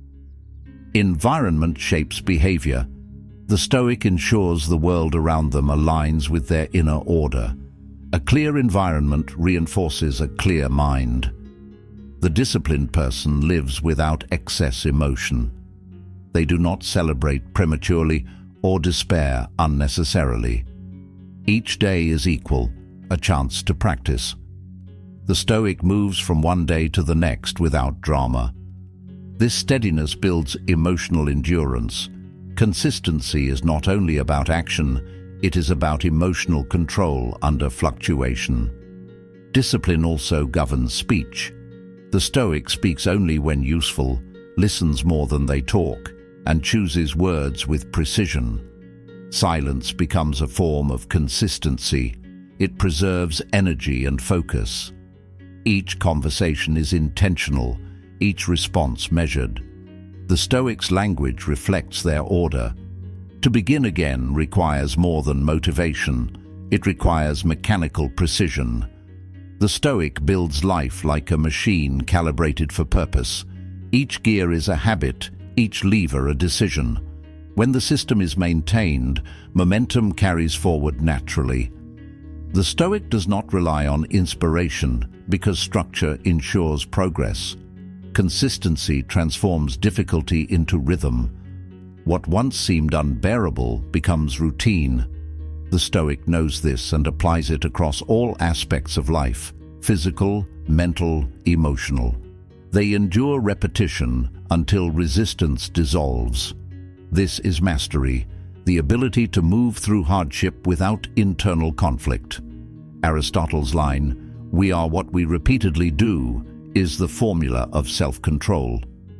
Environment shapes behavior. The Stoic ensures the world around them aligns with their inner order. A clear environment reinforces a clear mind. The disciplined person lives without excess emotion. They do not celebrate prematurely or despair unnecessarily. Each day is equal, a chance to practice. The Stoic moves from one day to the next without drama. This steadiness builds emotional endurance. Consistency is not only about action, it is about emotional control under fluctuation. Discipline also governs speech. The Stoic speaks only when useful, listens more than they talk, and chooses words with precision. Silence becomes a form of consistency. It preserves energy and focus. Each conversation is intentional, each response measured. The Stoics' language reflects their order. To begin again requires more than motivation. It requires mechanical precision. The Stoic builds life like a machine calibrated for purpose. Each gear is a habit, each lever a decision. When the system is maintained, momentum carries forward naturally. The Stoic does not rely on inspiration because structure ensures progress. Consistency transforms difficulty into rhythm. What once seemed unbearable becomes routine. The Stoic knows this and applies it across all aspects of life, physical, mental, emotional. They endure repetition until resistance dissolves. This is mastery, the ability to move through hardship without internal conflict. Aristotle's line, "We are what we repeatedly do," is the formula of self-control.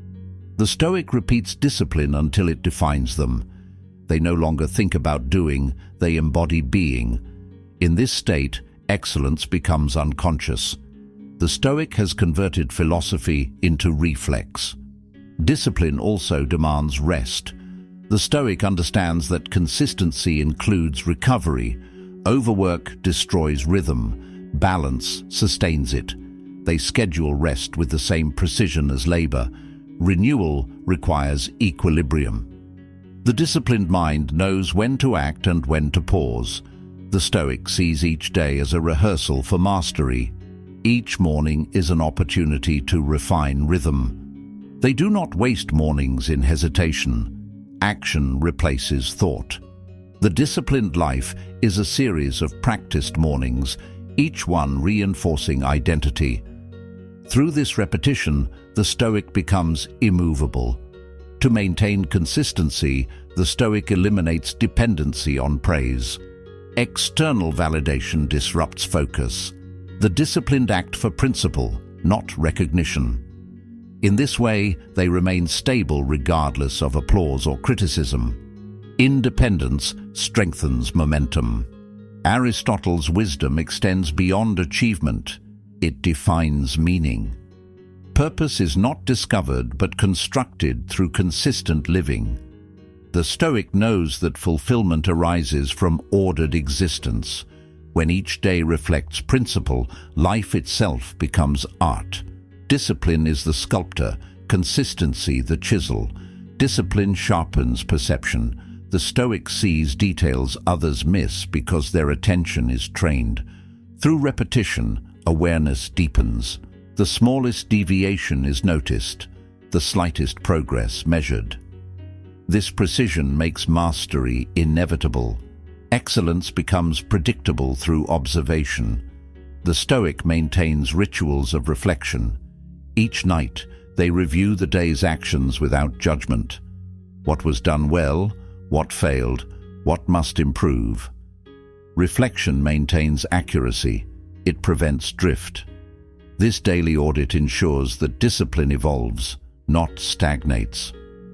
The Stoic repeats discipline until it defines them. They no longer think about doing, they embody being. In this state, excellence becomes unconscious. The Stoic has converted philosophy into reflex. Discipline also demands rest. The Stoic understands that consistency includes recovery. Overwork destroys rhythm. Balance sustains it. They schedule rest with the same precision as labor. Renewal requires equilibrium. The disciplined mind knows when to act and when to pause. The Stoic sees each day as a rehearsal for mastery. Each morning is an opportunity to refine rhythm. They do not waste mornings in hesitation. Action replaces thought. The disciplined life is a series of practiced mornings, each one reinforcing identity. Through this repetition, the Stoic becomes immovable. To maintain consistency, the Stoic eliminates dependency on praise. External validation disrupts focus. The disciplined act for principle, not recognition. In this way, they remain stable regardless of applause or criticism. Independence strengthens momentum. Aristotle's wisdom extends beyond achievement. It defines meaning. Purpose is not discovered but constructed through consistent living. The Stoic knows that fulfillment arises from ordered existence. When each day reflects principle, life itself becomes art. Discipline is the sculptor, consistency the chisel. Discipline sharpens perception. The Stoic sees details others miss because their attention is trained. Through repetition, awareness deepens. The smallest deviation is noticed, the slightest progress measured. This precision makes mastery inevitable. Excellence becomes predictable through observation. The Stoic maintains rituals of reflection. Each night, they review the day's actions without judgment. What was done well, what failed, what must improve. Reflection maintains accuracy. It prevents drift. This daily audit ensures that discipline evolves, not stagnates.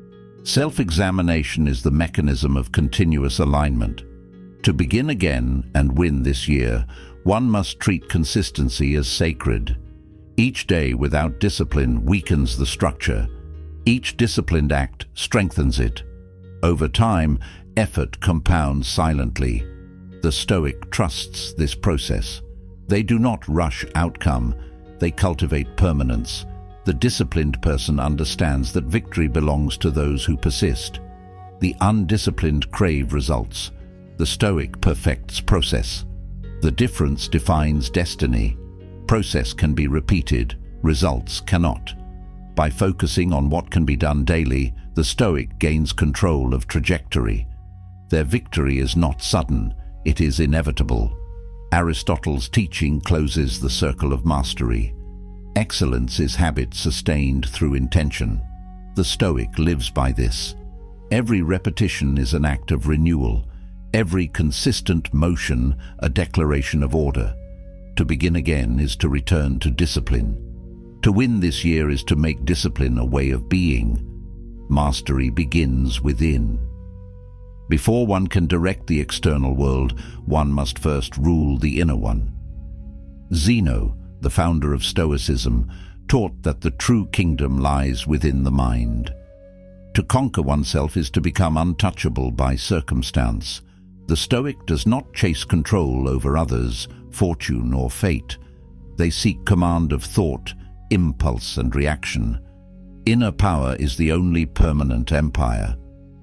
Self-examination is the mechanism of continuous alignment. To begin again and win this year, one must treat consistency as sacred. Each day without discipline weakens the structure. Each disciplined act strengthens it. Over time, effort compounds silently. The Stoic trusts this process. They do not rush outcome, they cultivate permanence. The disciplined person understands that victory belongs to those who persist. The undisciplined crave results. The Stoic perfects process. The difference defines destiny. Process can be repeated, results cannot. By focusing on what can be done daily, the Stoic gains control of trajectory. Their victory is not sudden, it is inevitable. Aristotle's teaching closes the circle of mastery. Excellence is habit sustained through intention. The Stoic lives by this. Every repetition is an act of renewal. Every consistent motion a declaration of order. To begin again is to return to discipline. To win this year is to make discipline a way of being. Mastery begins within. Before one can direct the external world, one must first rule the inner one. Zeno, the founder of Stoicism, taught that the true kingdom lies within the mind. To conquer oneself is to become untouchable by circumstance. The Stoic does not chase control over others, fortune or fate. They seek command of thought, impulse and reaction. Inner power is the only permanent empire.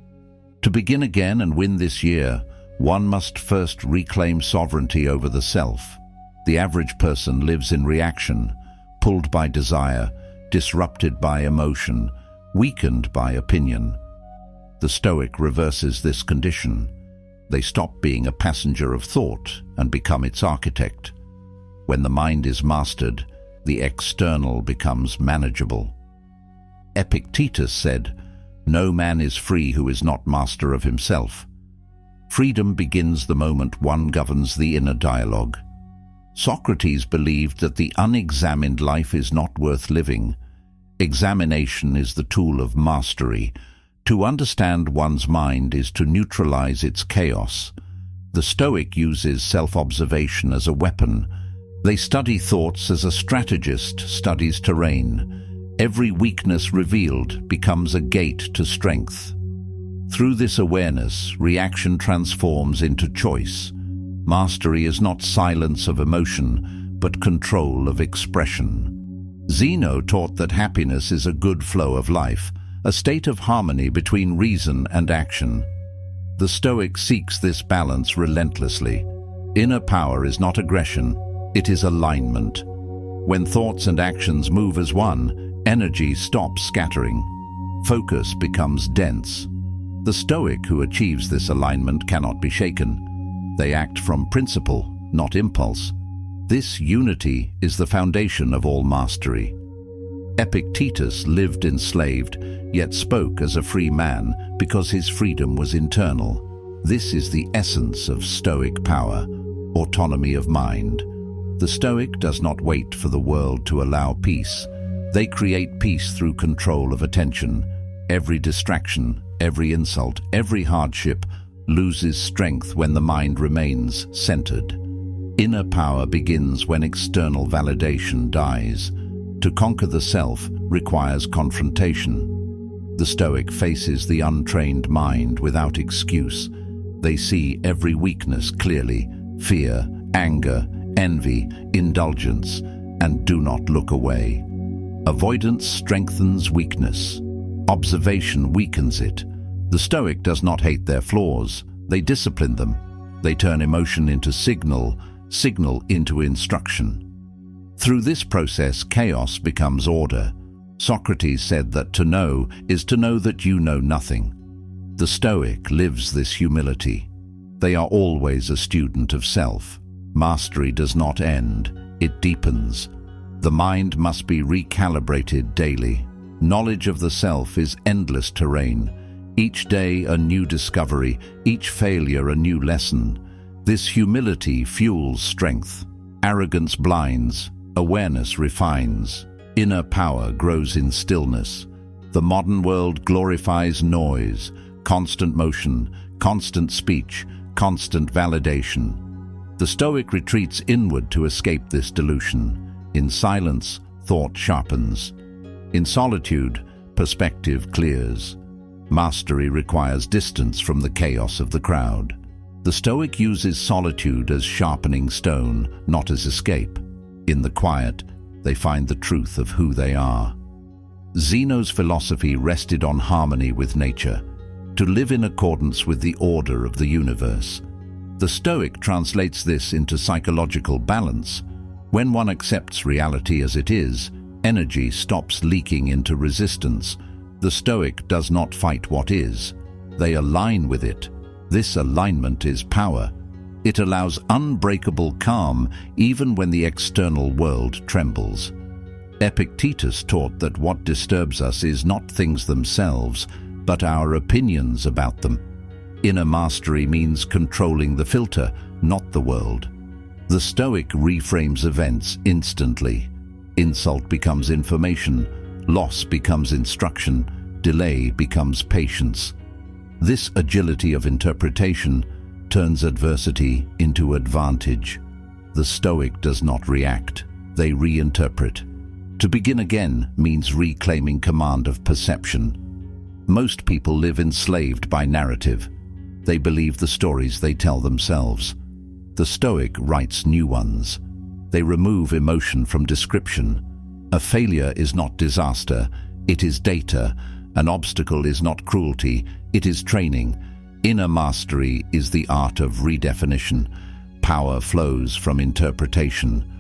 To begin again and win this year, one must first reclaim sovereignty over the self. The average person lives in reaction, pulled by desire, disrupted by emotion, weakened by opinion. The Stoic reverses this condition. They stop being a passenger of thought and become its architect. When the mind is mastered, the external becomes manageable. Epictetus said, "No man is free who is not master of himself." Freedom begins the moment one governs the inner dialogue. Socrates believed that the unexamined life is not worth living. Examination is the tool of mastery. To understand one's mind is to neutralize its chaos. The Stoic uses self-observation as a weapon. They study thoughts as a strategist studies terrain. Every weakness revealed becomes a gate to strength. Through this awareness, reaction transforms into choice. Mastery is not silence of emotion, but control of expression. Zeno taught that happiness is a good flow of life, a state of harmony between reason and action. The Stoic seeks this balance relentlessly. Inner power is not aggression, it is alignment. When thoughts and actions move as one, energy stops scattering. Focus becomes dense. The Stoic who achieves this alignment cannot be shaken. They act from principle, not impulse. This unity is the foundation of all mastery. Epictetus lived enslaved, yet spoke as a free man because his freedom was internal. This is the essence of Stoic power, autonomy of mind. The Stoic does not wait for the world to allow peace. They create peace through control of attention. Every distraction, every insult, every hardship loses strength when the mind remains centered. Inner power begins when external validation dies. To conquer the self requires confrontation. The Stoic faces the untrained mind without excuse. They see every weakness clearly, fear, anger, envy, indulgence, and do not look away. Avoidance strengthens weakness. Observation weakens it. The Stoic does not hate their flaws. They discipline them. They turn emotion into signal, signal into instruction. Through this process, chaos becomes order. Socrates said that to know is to know that you know nothing. The Stoic lives this humility. They are always a student of self. Mastery does not end, it deepens. The mind must be recalibrated daily. Knowledge of the self is endless terrain. Each day a new discovery, each failure a new lesson. This humility fuels strength. Arrogance blinds, Awareness refines. Inner power grows in stillness. The modern world glorifies noise, constant motion, constant speech, constant validation. The Stoic retreats inward to escape this delusion. In silence, thought sharpens. In solitude, perspective clears. Mastery requires distance from the chaos of the crowd. The Stoic uses solitude as sharpening stone, not as escape. In the quiet, they find the truth of who they are. Zeno's philosophy rested on harmony with nature, to live in accordance with the order of the universe. The Stoic translates this into psychological balance. When one accepts reality as it is, energy stops leaking into resistance. The Stoic does not fight what is. They align with it. This alignment is power. It allows unbreakable calm even when the external world trembles. Epictetus taught that what disturbs us is not things themselves, but our opinions about them. Inner mastery means controlling the filter, not the world. The Stoic reframes events instantly. Insult becomes information, loss becomes instruction, delay becomes patience. This agility of interpretation turns adversity into advantage. The Stoic does not react, they reinterpret. To begin again means reclaiming command of perception. Most people live enslaved by narrative. They believe the stories they tell themselves. The Stoic writes new ones. They remove emotion from description. A failure is not disaster, it is data. An obstacle is not cruelty, it is training. Inner mastery is the art of redefinition. Power flows from interpretation.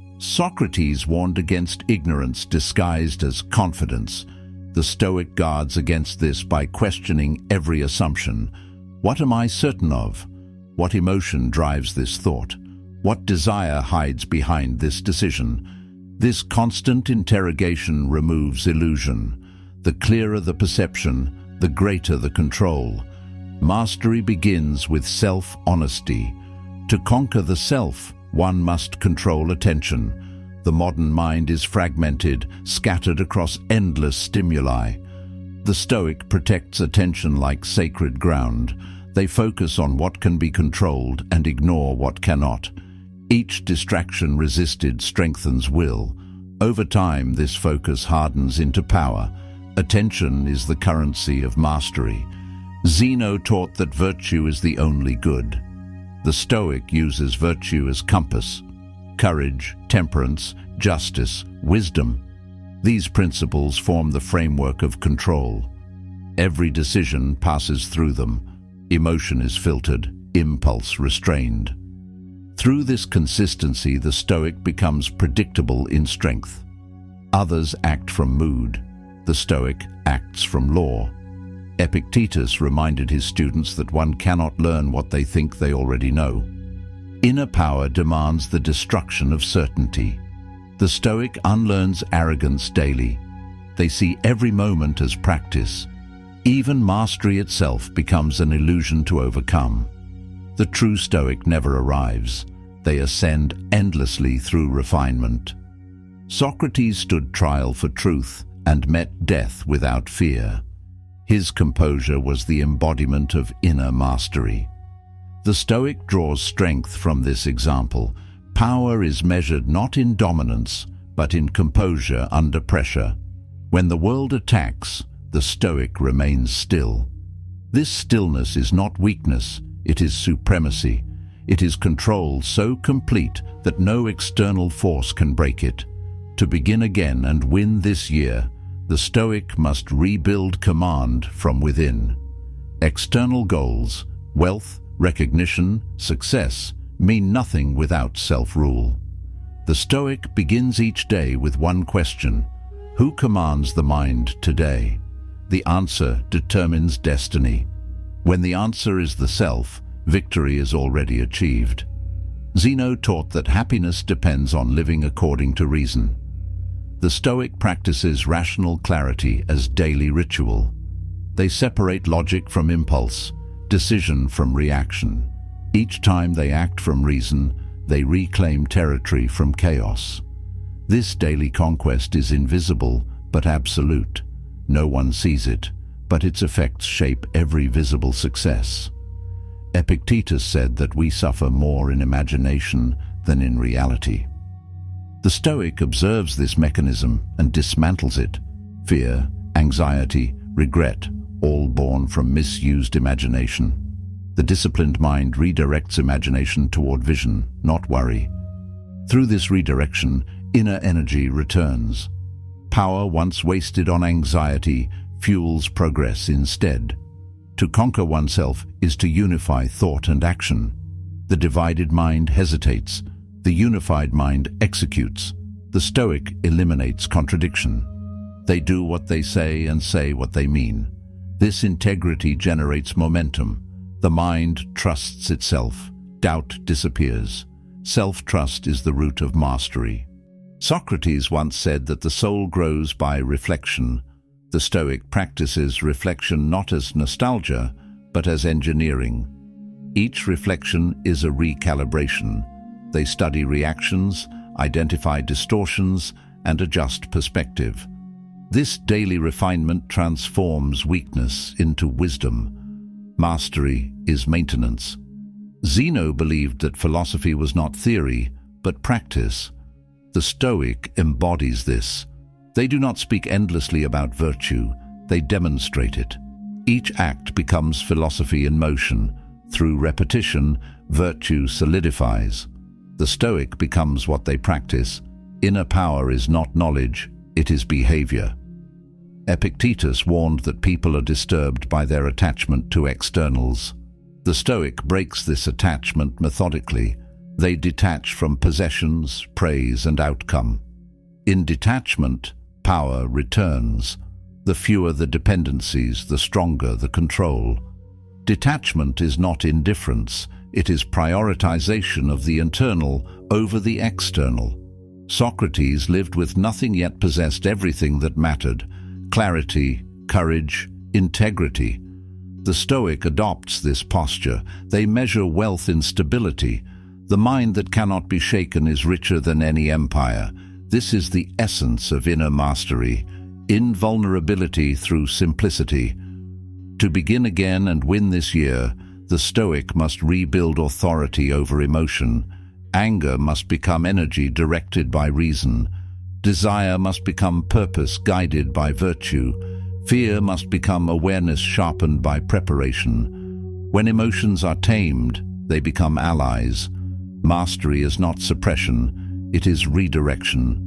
Socrates warned against ignorance disguised as confidence. The Stoic guards against this by questioning every assumption. What am I certain of? What emotion drives this thought? What desire hides behind this decision? This constant interrogation removes illusion. The clearer the perception, the greater the control. Mastery begins with self-honesty. To conquer the self, one must control attention. The modern mind is fragmented, scattered across endless stimuli. The Stoic protects attention like sacred ground. They focus on what can be controlled and ignore what cannot. Each distraction resisted strengthens will. Over time, this focus hardens into power. Attention is the currency of mastery. Zeno taught that virtue is the only good. The Stoic uses virtue as compass. Courage, temperance, justice, wisdom. These principles form the framework of control. Every decision passes through them. Emotion is filtered, impulse restrained. Through this consistency, the Stoic becomes predictable in strength. Others act from mood. The Stoic acts from law. Epictetus reminded his students that one cannot learn what they think they already know. Inner power demands the destruction of certainty. The Stoic unlearns arrogance daily. They see every moment as practice. Even mastery itself becomes an illusion to overcome. The true Stoic never arrives. They ascend endlessly through refinement. Socrates stood trial for truth and met death without fear. His composure was the embodiment of inner mastery. The Stoic draws strength from this example. Power is measured not in dominance, but in composure under pressure. When the world attacks, the Stoic remains still. This stillness is not weakness, it is supremacy. It is control so complete that no external force can break it. To begin again and win this year, the Stoic must rebuild command from within. External goals, wealth, recognition, success, mean nothing without self-rule. The Stoic begins each day with one question: who commands the mind today? The answer determines destiny. When the answer is the self, victory is already achieved. Zeno taught that happiness depends on living according to reason. The Stoic practices rational clarity as daily ritual. They separate logic from impulse, decision from reaction. Each time they act from reason, they reclaim territory from chaos. This daily conquest is invisible but absolute. No one sees it, but its effects shape every visible success. Epictetus said that we suffer more in imagination than in reality. The Stoic observes this mechanism and dismantles it. Fear, anxiety, regret, all born from misused imagination. The disciplined mind redirects imagination toward vision, not worry. Through this redirection, inner energy returns. Power once wasted on anxiety fuels progress instead. To conquer oneself is to unify thought and action. The divided mind hesitates. The unified mind executes. The Stoic eliminates contradiction. They do what they say and say what they mean. This integrity generates momentum. The mind trusts itself. Doubt disappears. Self-trust is the root of mastery. Socrates once said that the soul grows by reflection. The Stoic practices reflection not as nostalgia, but as engineering. Each reflection is a recalibration. They study reactions, identify distortions, and adjust perspective. This daily refinement transforms weakness into wisdom. Mastery is maintenance. Zeno believed that philosophy was not theory, but practice. The Stoic embodies this. They do not speak endlessly about virtue, they demonstrate it. Each act becomes philosophy in motion. Through repetition, virtue solidifies. The Stoic becomes what they practice. Inner power is not knowledge, it is behavior. Epictetus warned that people are disturbed by their attachment to externals. The Stoic breaks this attachment methodically. They detach from possessions, praise, and outcome. In detachment, power returns. The fewer the dependencies, the stronger the control. Detachment is not indifference, it is prioritization of the internal over the external. Socrates lived with nothing yet possessed everything that mattered: clarity, courage, integrity. The Stoic adopts this posture. They measure wealth in stability. The mind that cannot be shaken is richer than any empire. This is the essence of inner mastery, invulnerability through simplicity. To begin again and win this year, the Stoic must rebuild authority over emotion. Anger must become energy directed by reason. Desire must become purpose guided by virtue. Fear must become awareness sharpened by preparation. When emotions are tamed, they become allies. Mastery is not suppression, it is redirection.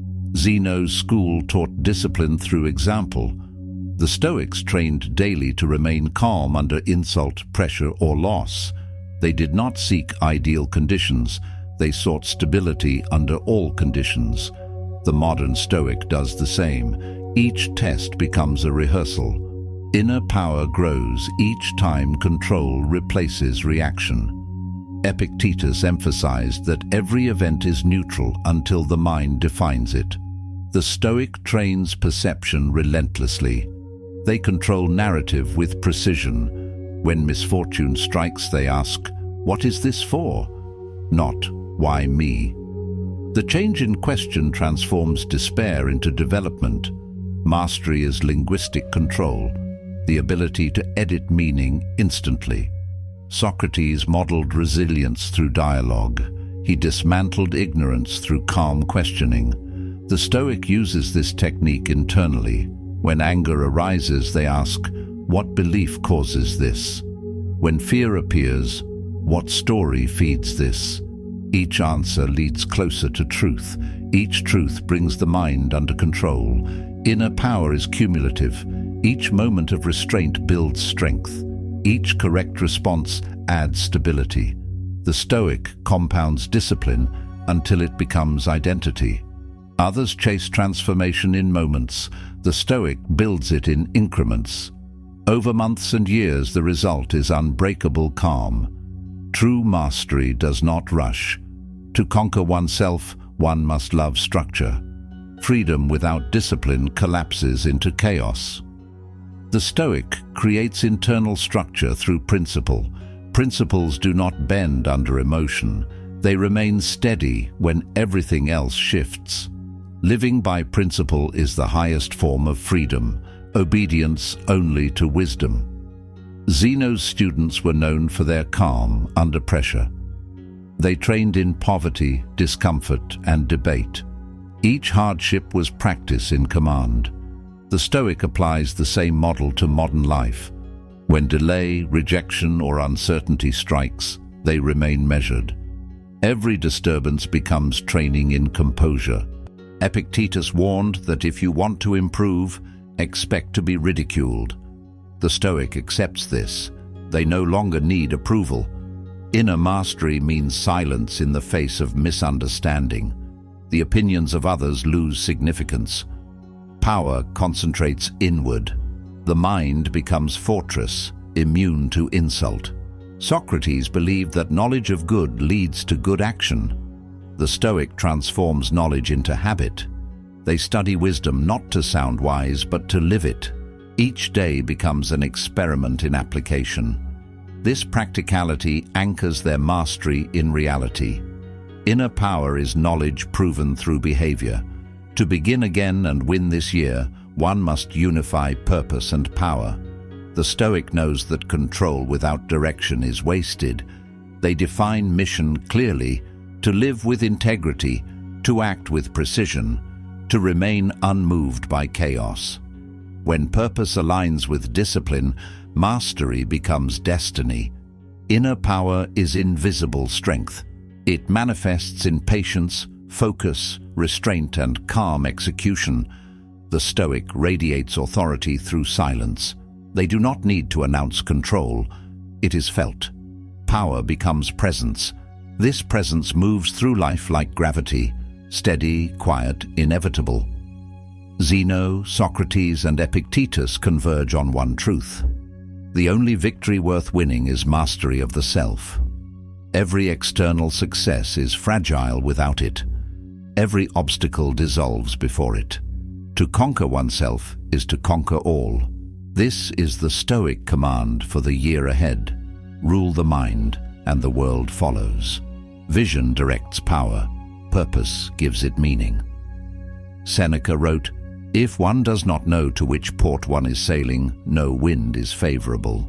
Zeno's school taught discipline through example. The Stoics trained daily to remain calm under insult, pressure, or loss. They did not seek ideal conditions, they sought stability under all conditions. The modern Stoic does the same. Each test becomes a rehearsal. Inner power grows each time control replaces reaction. Epictetus emphasized that every event is neutral until the mind defines it. The Stoic trains perception relentlessly. They control narrative with precision. When misfortune strikes, they ask, "What is this for?" Not, "Why me?" The change in question transforms despair into development. Mastery is linguistic control, the ability to edit meaning instantly. Socrates modeled resilience through dialogue. He dismantled ignorance through calm questioning. The Stoic uses this technique internally. When anger arises, they ask, "What belief causes this?" When fear appears, "What story feeds this?" Each answer leads closer to truth. Each truth brings the mind under control. Inner power is cumulative. Each moment of restraint builds strength. Each correct response adds stability. The Stoic compounds discipline until it becomes identity. Others chase transformation in moments. The Stoic builds it in increments. Over months and years, the result is unbreakable calm. True mastery does not rush. To conquer oneself, one must love structure. Freedom without discipline collapses into chaos. The Stoic creates internal structure through principle. Principles do not bend under emotion. They remain steady when everything else shifts. Living by principle is the highest form of freedom, obedience only to wisdom. Zeno's students were known for their calm under pressure. They trained in poverty, discomfort, and debate. Each hardship was practice in command. The Stoic applies the same model to modern life. When delay, rejection, or uncertainty strikes, they remain measured. Every disturbance becomes training in composure. Epictetus warned that if you want to improve, expect to be ridiculed. The Stoic accepts this. They no longer need approval. Inner mastery means silence in the face of misunderstanding. The opinions of others lose significance. Power concentrates inward. The mind becomes fortress, immune to insult. Socrates believed that knowledge of good leads to good action. The Stoic transforms knowledge into habit. They study wisdom not to sound wise, but to live it. Each day becomes an experiment in application. This practicality anchors their mastery in reality. Inner power is knowledge proven through behavior. To begin again and win this year, one must unify purpose and power. The Stoic knows that control without direction is wasted. They define mission clearly, to live with integrity, to act with precision, to remain unmoved by chaos. When purpose aligns with discipline, mastery becomes destiny. Inner power is invisible strength. It manifests in patience, focus, restraint, and calm execution. The Stoic radiates authority through silence. They do not need to announce control. It is felt. Power becomes presence. This presence moves through life like gravity, steady, quiet, inevitable. Zeno, Socrates, and Epictetus converge on one truth. The only victory worth winning is mastery of the self. Every external success is fragile without it. Every obstacle dissolves before it. To conquer oneself is to conquer all. This is the Stoic command for the year ahead. Rule the mind, and the world follows. Vision directs power. Purpose gives it meaning. Seneca wrote, "If one does not know to which port one is sailing, no wind is favorable."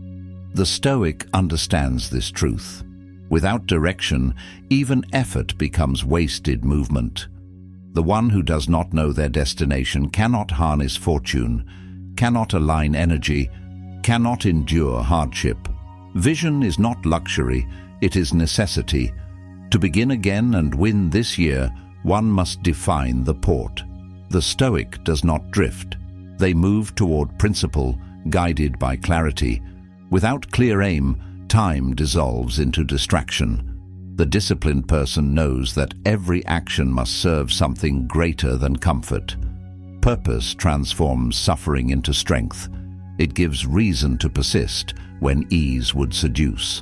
The Stoic understands this truth. Without direction, even effort becomes wasted movement. The one who does not know their destination cannot harness fortune, cannot align energy, cannot endure hardship. Vision is not luxury, it is necessity. To begin again and win this year, one must define the port. The Stoic does not drift. They move toward principle, guided by clarity. Without clear aim, time dissolves into distraction. The disciplined person knows that every action must serve something greater than comfort. Purpose transforms suffering into strength. It gives reason to persist when ease would seduce.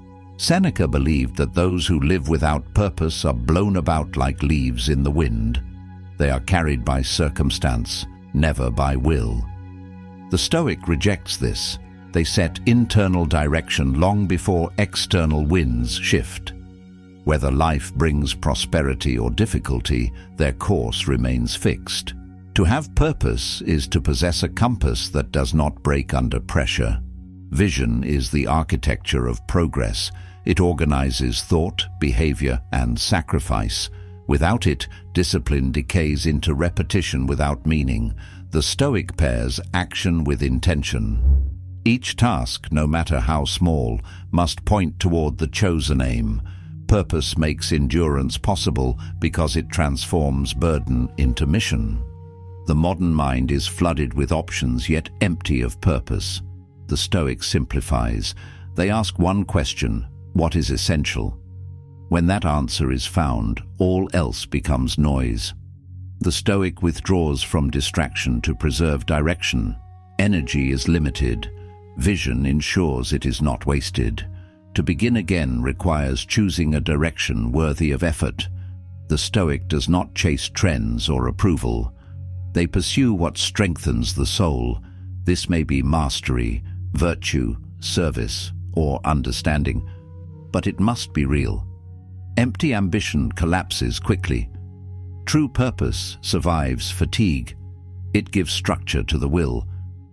Seneca believed that those who live without purpose are blown about like leaves in the wind. They are carried by circumstance, never by will. The Stoic rejects this. They set internal direction long before external winds shift. Whether life brings prosperity or difficulty, their course remains fixed. To have purpose is to possess a compass that does not break under pressure. Vision is the architecture of progress. It organizes thought, behavior, and sacrifice. Without it, discipline decays into repetition without meaning. The Stoic pairs action with intention. Each task, no matter how small, must point toward the chosen aim. Purpose makes endurance possible because it transforms burden into mission. The modern mind is flooded with options yet empty of purpose. The Stoic simplifies. They ask one question: what is essential? When that answer is found, all else becomes noise. The Stoic withdraws from distraction to preserve direction. Energy is limited. Vision ensures it is not wasted. To begin again requires choosing a direction worthy of effort. The Stoic does not chase trends or approval. They pursue what strengthens the soul. This may be mastery, virtue, service, or understanding, but it must be real. Empty ambition collapses quickly. True purpose survives fatigue. It gives structure to the will.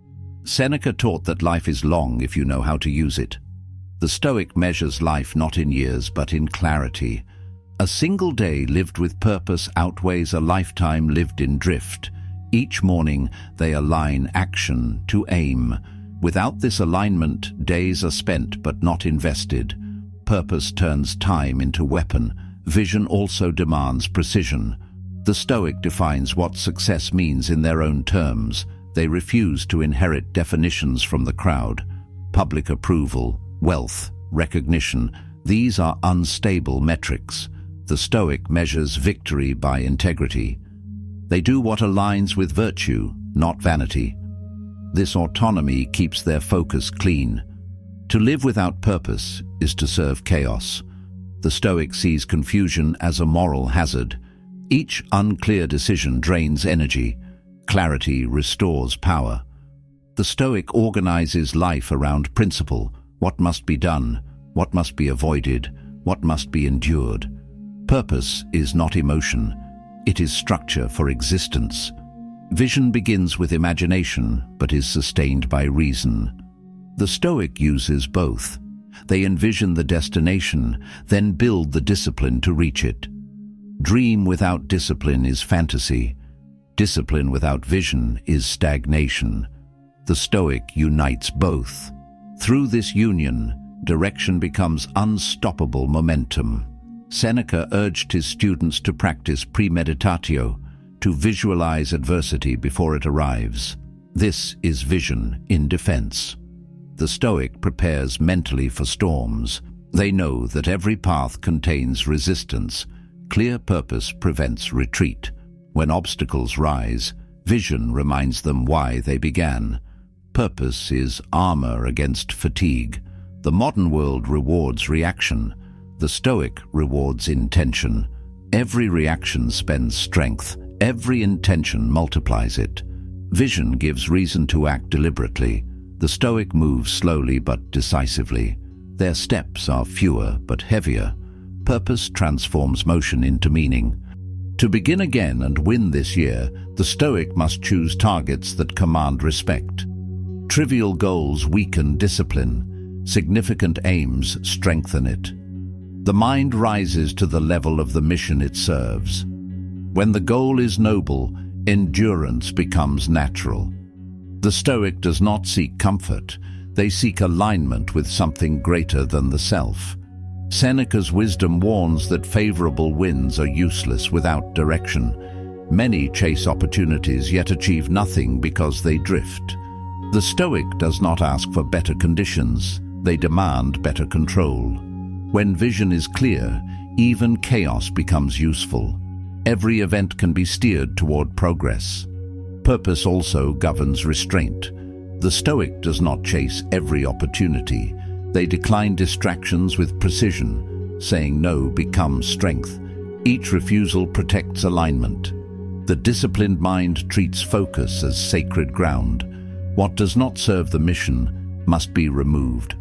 Seneca taught that life is long if you know how to use it. The Stoic measures life not in years but in clarity. A single day lived with purpose outweighs a lifetime lived in drift. Each morning they align action to aim. Without this alignment, days are spent but not invested. Purpose turns time into weapon. Vision also demands precision. The Stoic defines what success means in their own terms. They refuse to inherit definitions from the crowd. Public approval, wealth, recognition, these are unstable metrics. The Stoic measures victory by integrity. They do what aligns with virtue, not vanity. This autonomy keeps their focus clean. To live without purpose is to serve chaos. The Stoic sees confusion as a moral hazard. Each unclear decision drains energy. Clarity restores power. The Stoic organizes life around principle: what must be done, what must be avoided, what must be endured. Purpose is not emotion. It is structure for existence. Vision begins with imagination, but is sustained by reason. The Stoic uses both. They envision the destination, then build the discipline to reach it. Dream without discipline is fantasy. Discipline without vision is stagnation. The Stoic unites both. Through this union, direction becomes unstoppable momentum. Seneca urged his students to practice premeditatio, to visualize adversity before it arrives. This is vision in defense. The Stoic prepares mentally for storms. They know that every path contains resistance. Clear purpose prevents retreat. When obstacles rise, vision reminds them why they began. Purpose is armor against fatigue. The modern world rewards reaction. The Stoic rewards intention. Every reaction spends strength. Every intention multiplies it. Vision gives reason to act deliberately. The Stoic move slowly but decisively. Their steps are fewer but heavier. Purpose transforms motion into meaning. To begin again and win this year, the Stoic must choose targets that command respect. Trivial goals weaken discipline. Significant aims strengthen it. The mind rises to the level of the mission it serves. When the goal is noble, endurance becomes natural. The Stoic does not seek comfort. They seek alignment with something greater than the self. Seneca's wisdom warns that favorable winds are useless without direction. Many chase opportunities yet achieve nothing because they drift. The Stoic does not ask for better conditions. They demand better control. When vision is clear, even chaos becomes useful. Every event can be steered toward progress. Purpose also governs restraint. The Stoic does not chase every opportunity. They decline distractions with precision. Saying no becomes strength. Each refusal protects alignment. The disciplined mind treats focus as sacred ground. What does not serve the mission must be removed.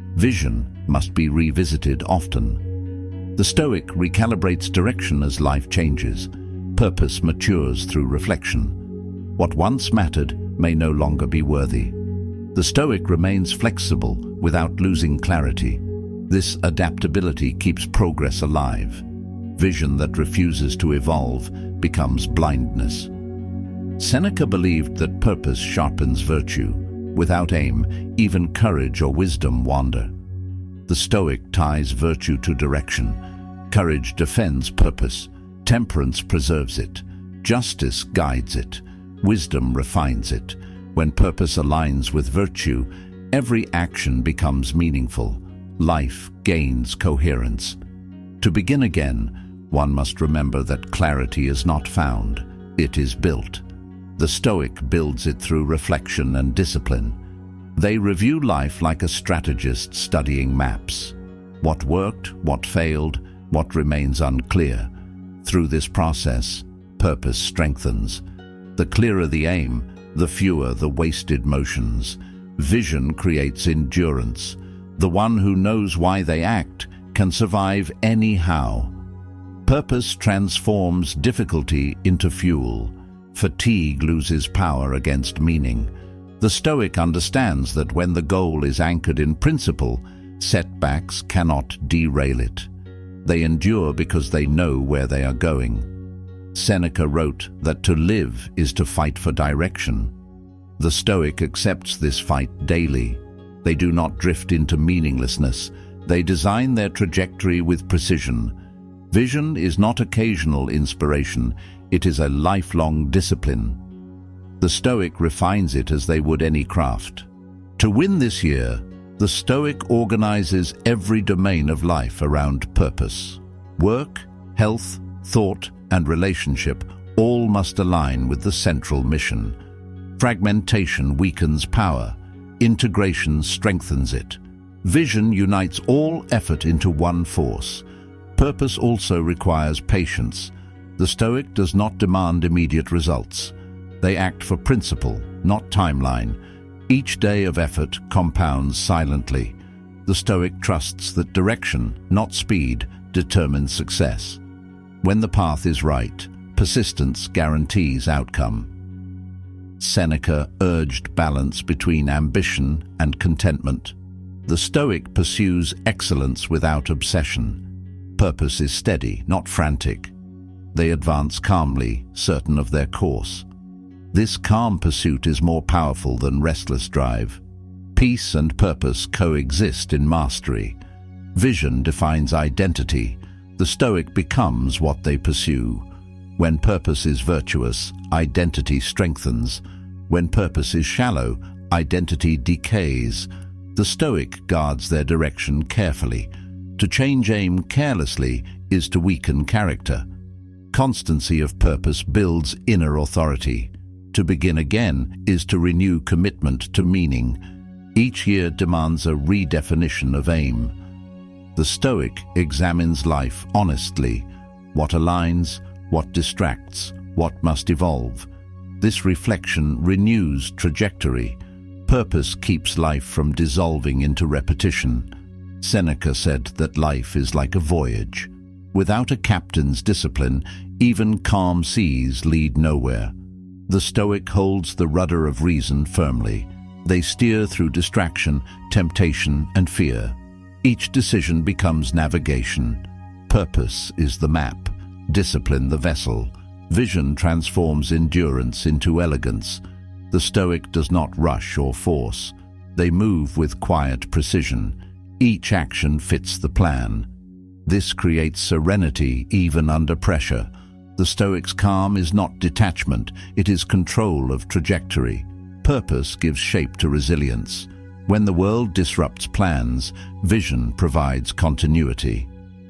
Vision must be revisited often. The Stoic recalibrates direction as life changes. Purpose matures through reflection. What once mattered may no longer be worthy. The Stoic remains flexible without losing clarity. This adaptability keeps progress alive. Vision that refuses to evolve becomes blindness. Seneca believed that purpose sharpens virtue. Without aim, even courage or wisdom wander. The Stoic ties virtue to direction. Courage defends purpose. Temperance preserves it. Justice guides it. Wisdom refines it. When purpose aligns with virtue, every action becomes meaningful. Life gains coherence. To begin again, one must remember that clarity is not found. It is built. The Stoic builds it through reflection and discipline. They review life like a strategist studying maps. What worked, what failed, what remains unclear. Through this process, purpose strengthens. The clearer the aim, the fewer the wasted motions. Vision creates endurance. The one who knows why they act can survive anyhow. Purpose transforms difficulty into fuel. Fatigue loses power against meaning. The Stoic understands that when the goal is anchored in principle, setbacks cannot derail it. They endure because they know where they are going. Seneca wrote that to live is to fight for direction. The Stoic accepts this fight daily. They do not drift into meaninglessness. They design their trajectory with precision. Vision is not occasional inspiration, it is a lifelong discipline. The Stoic refines it as they would any craft. To win this year, the Stoic organizes every domain of life around purpose. Work, health, thought, and relationship all must align with the central mission. Fragmentation weakens power. Integration strengthens it. Vision unites all effort into one force. Purpose also requires patience. The Stoic does not demand immediate results. They act for principle, not timeline. Each day of effort compounds silently. The Stoic trusts that direction, not speed, determines success. When the path is right, persistence guarantees outcome. Seneca urged balance between ambition and contentment. The Stoic pursues excellence without obsession. Purpose is steady, not frantic. They advance calmly, certain of their course. This calm pursuit is more powerful than restless drive. Peace and purpose coexist in mastery. Vision defines identity. The Stoic becomes what they pursue. When purpose is virtuous, identity strengthens. When purpose is shallow, identity decays. The Stoic guards their direction carefully. To change aim carelessly is to weaken character. Constancy of purpose builds inner authority. To begin again is to renew commitment to meaning. Each year demands a redefinition of aim. The Stoic examines life honestly. What aligns, what distracts, what must evolve. This reflection renews trajectory. Purpose keeps life from dissolving into repetition. Seneca said that life is like a voyage. Without a captain's discipline, even calm seas lead nowhere. The Stoic holds the rudder of reason firmly. They steer through distraction, temptation, and fear. Each decision becomes navigation. Purpose is the map, discipline the vessel. Vision transforms endurance into elegance. The Stoic does not rush or force. They move with quiet precision. Each action fits the plan. This creates serenity even under pressure. The Stoic's calm is not detachment, it is control of trajectory. Purpose gives shape to resilience. When the world disrupts plans, vision provides continuity.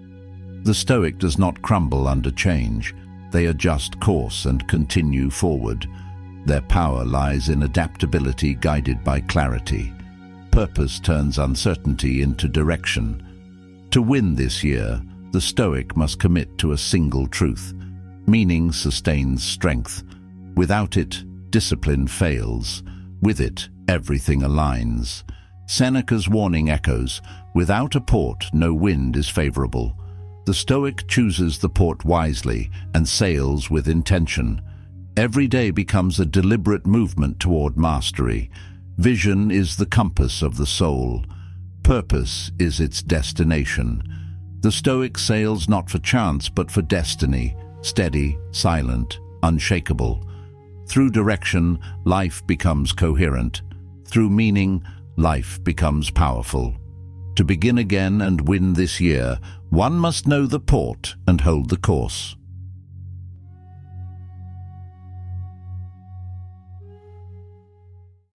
The Stoic does not crumble under change. They adjust course and continue forward. Their power lies in adaptability guided by clarity. Purpose turns uncertainty into direction. To win this year, the Stoic must commit to a single truth. Meaning sustains strength. Without it, discipline fails. With it, everything aligns. Seneca's warning echoes, without a port, no wind is favorable. The Stoic chooses the port wisely and sails with intention. Every day becomes a deliberate movement toward mastery. Vision is the compass of the soul. Purpose is its destination. The Stoic sails not for chance but for destiny, steady, silent, unshakable. Through direction, life becomes coherent. Through meaning, life becomes powerful. To begin again and win this year, one must know the port and hold the course.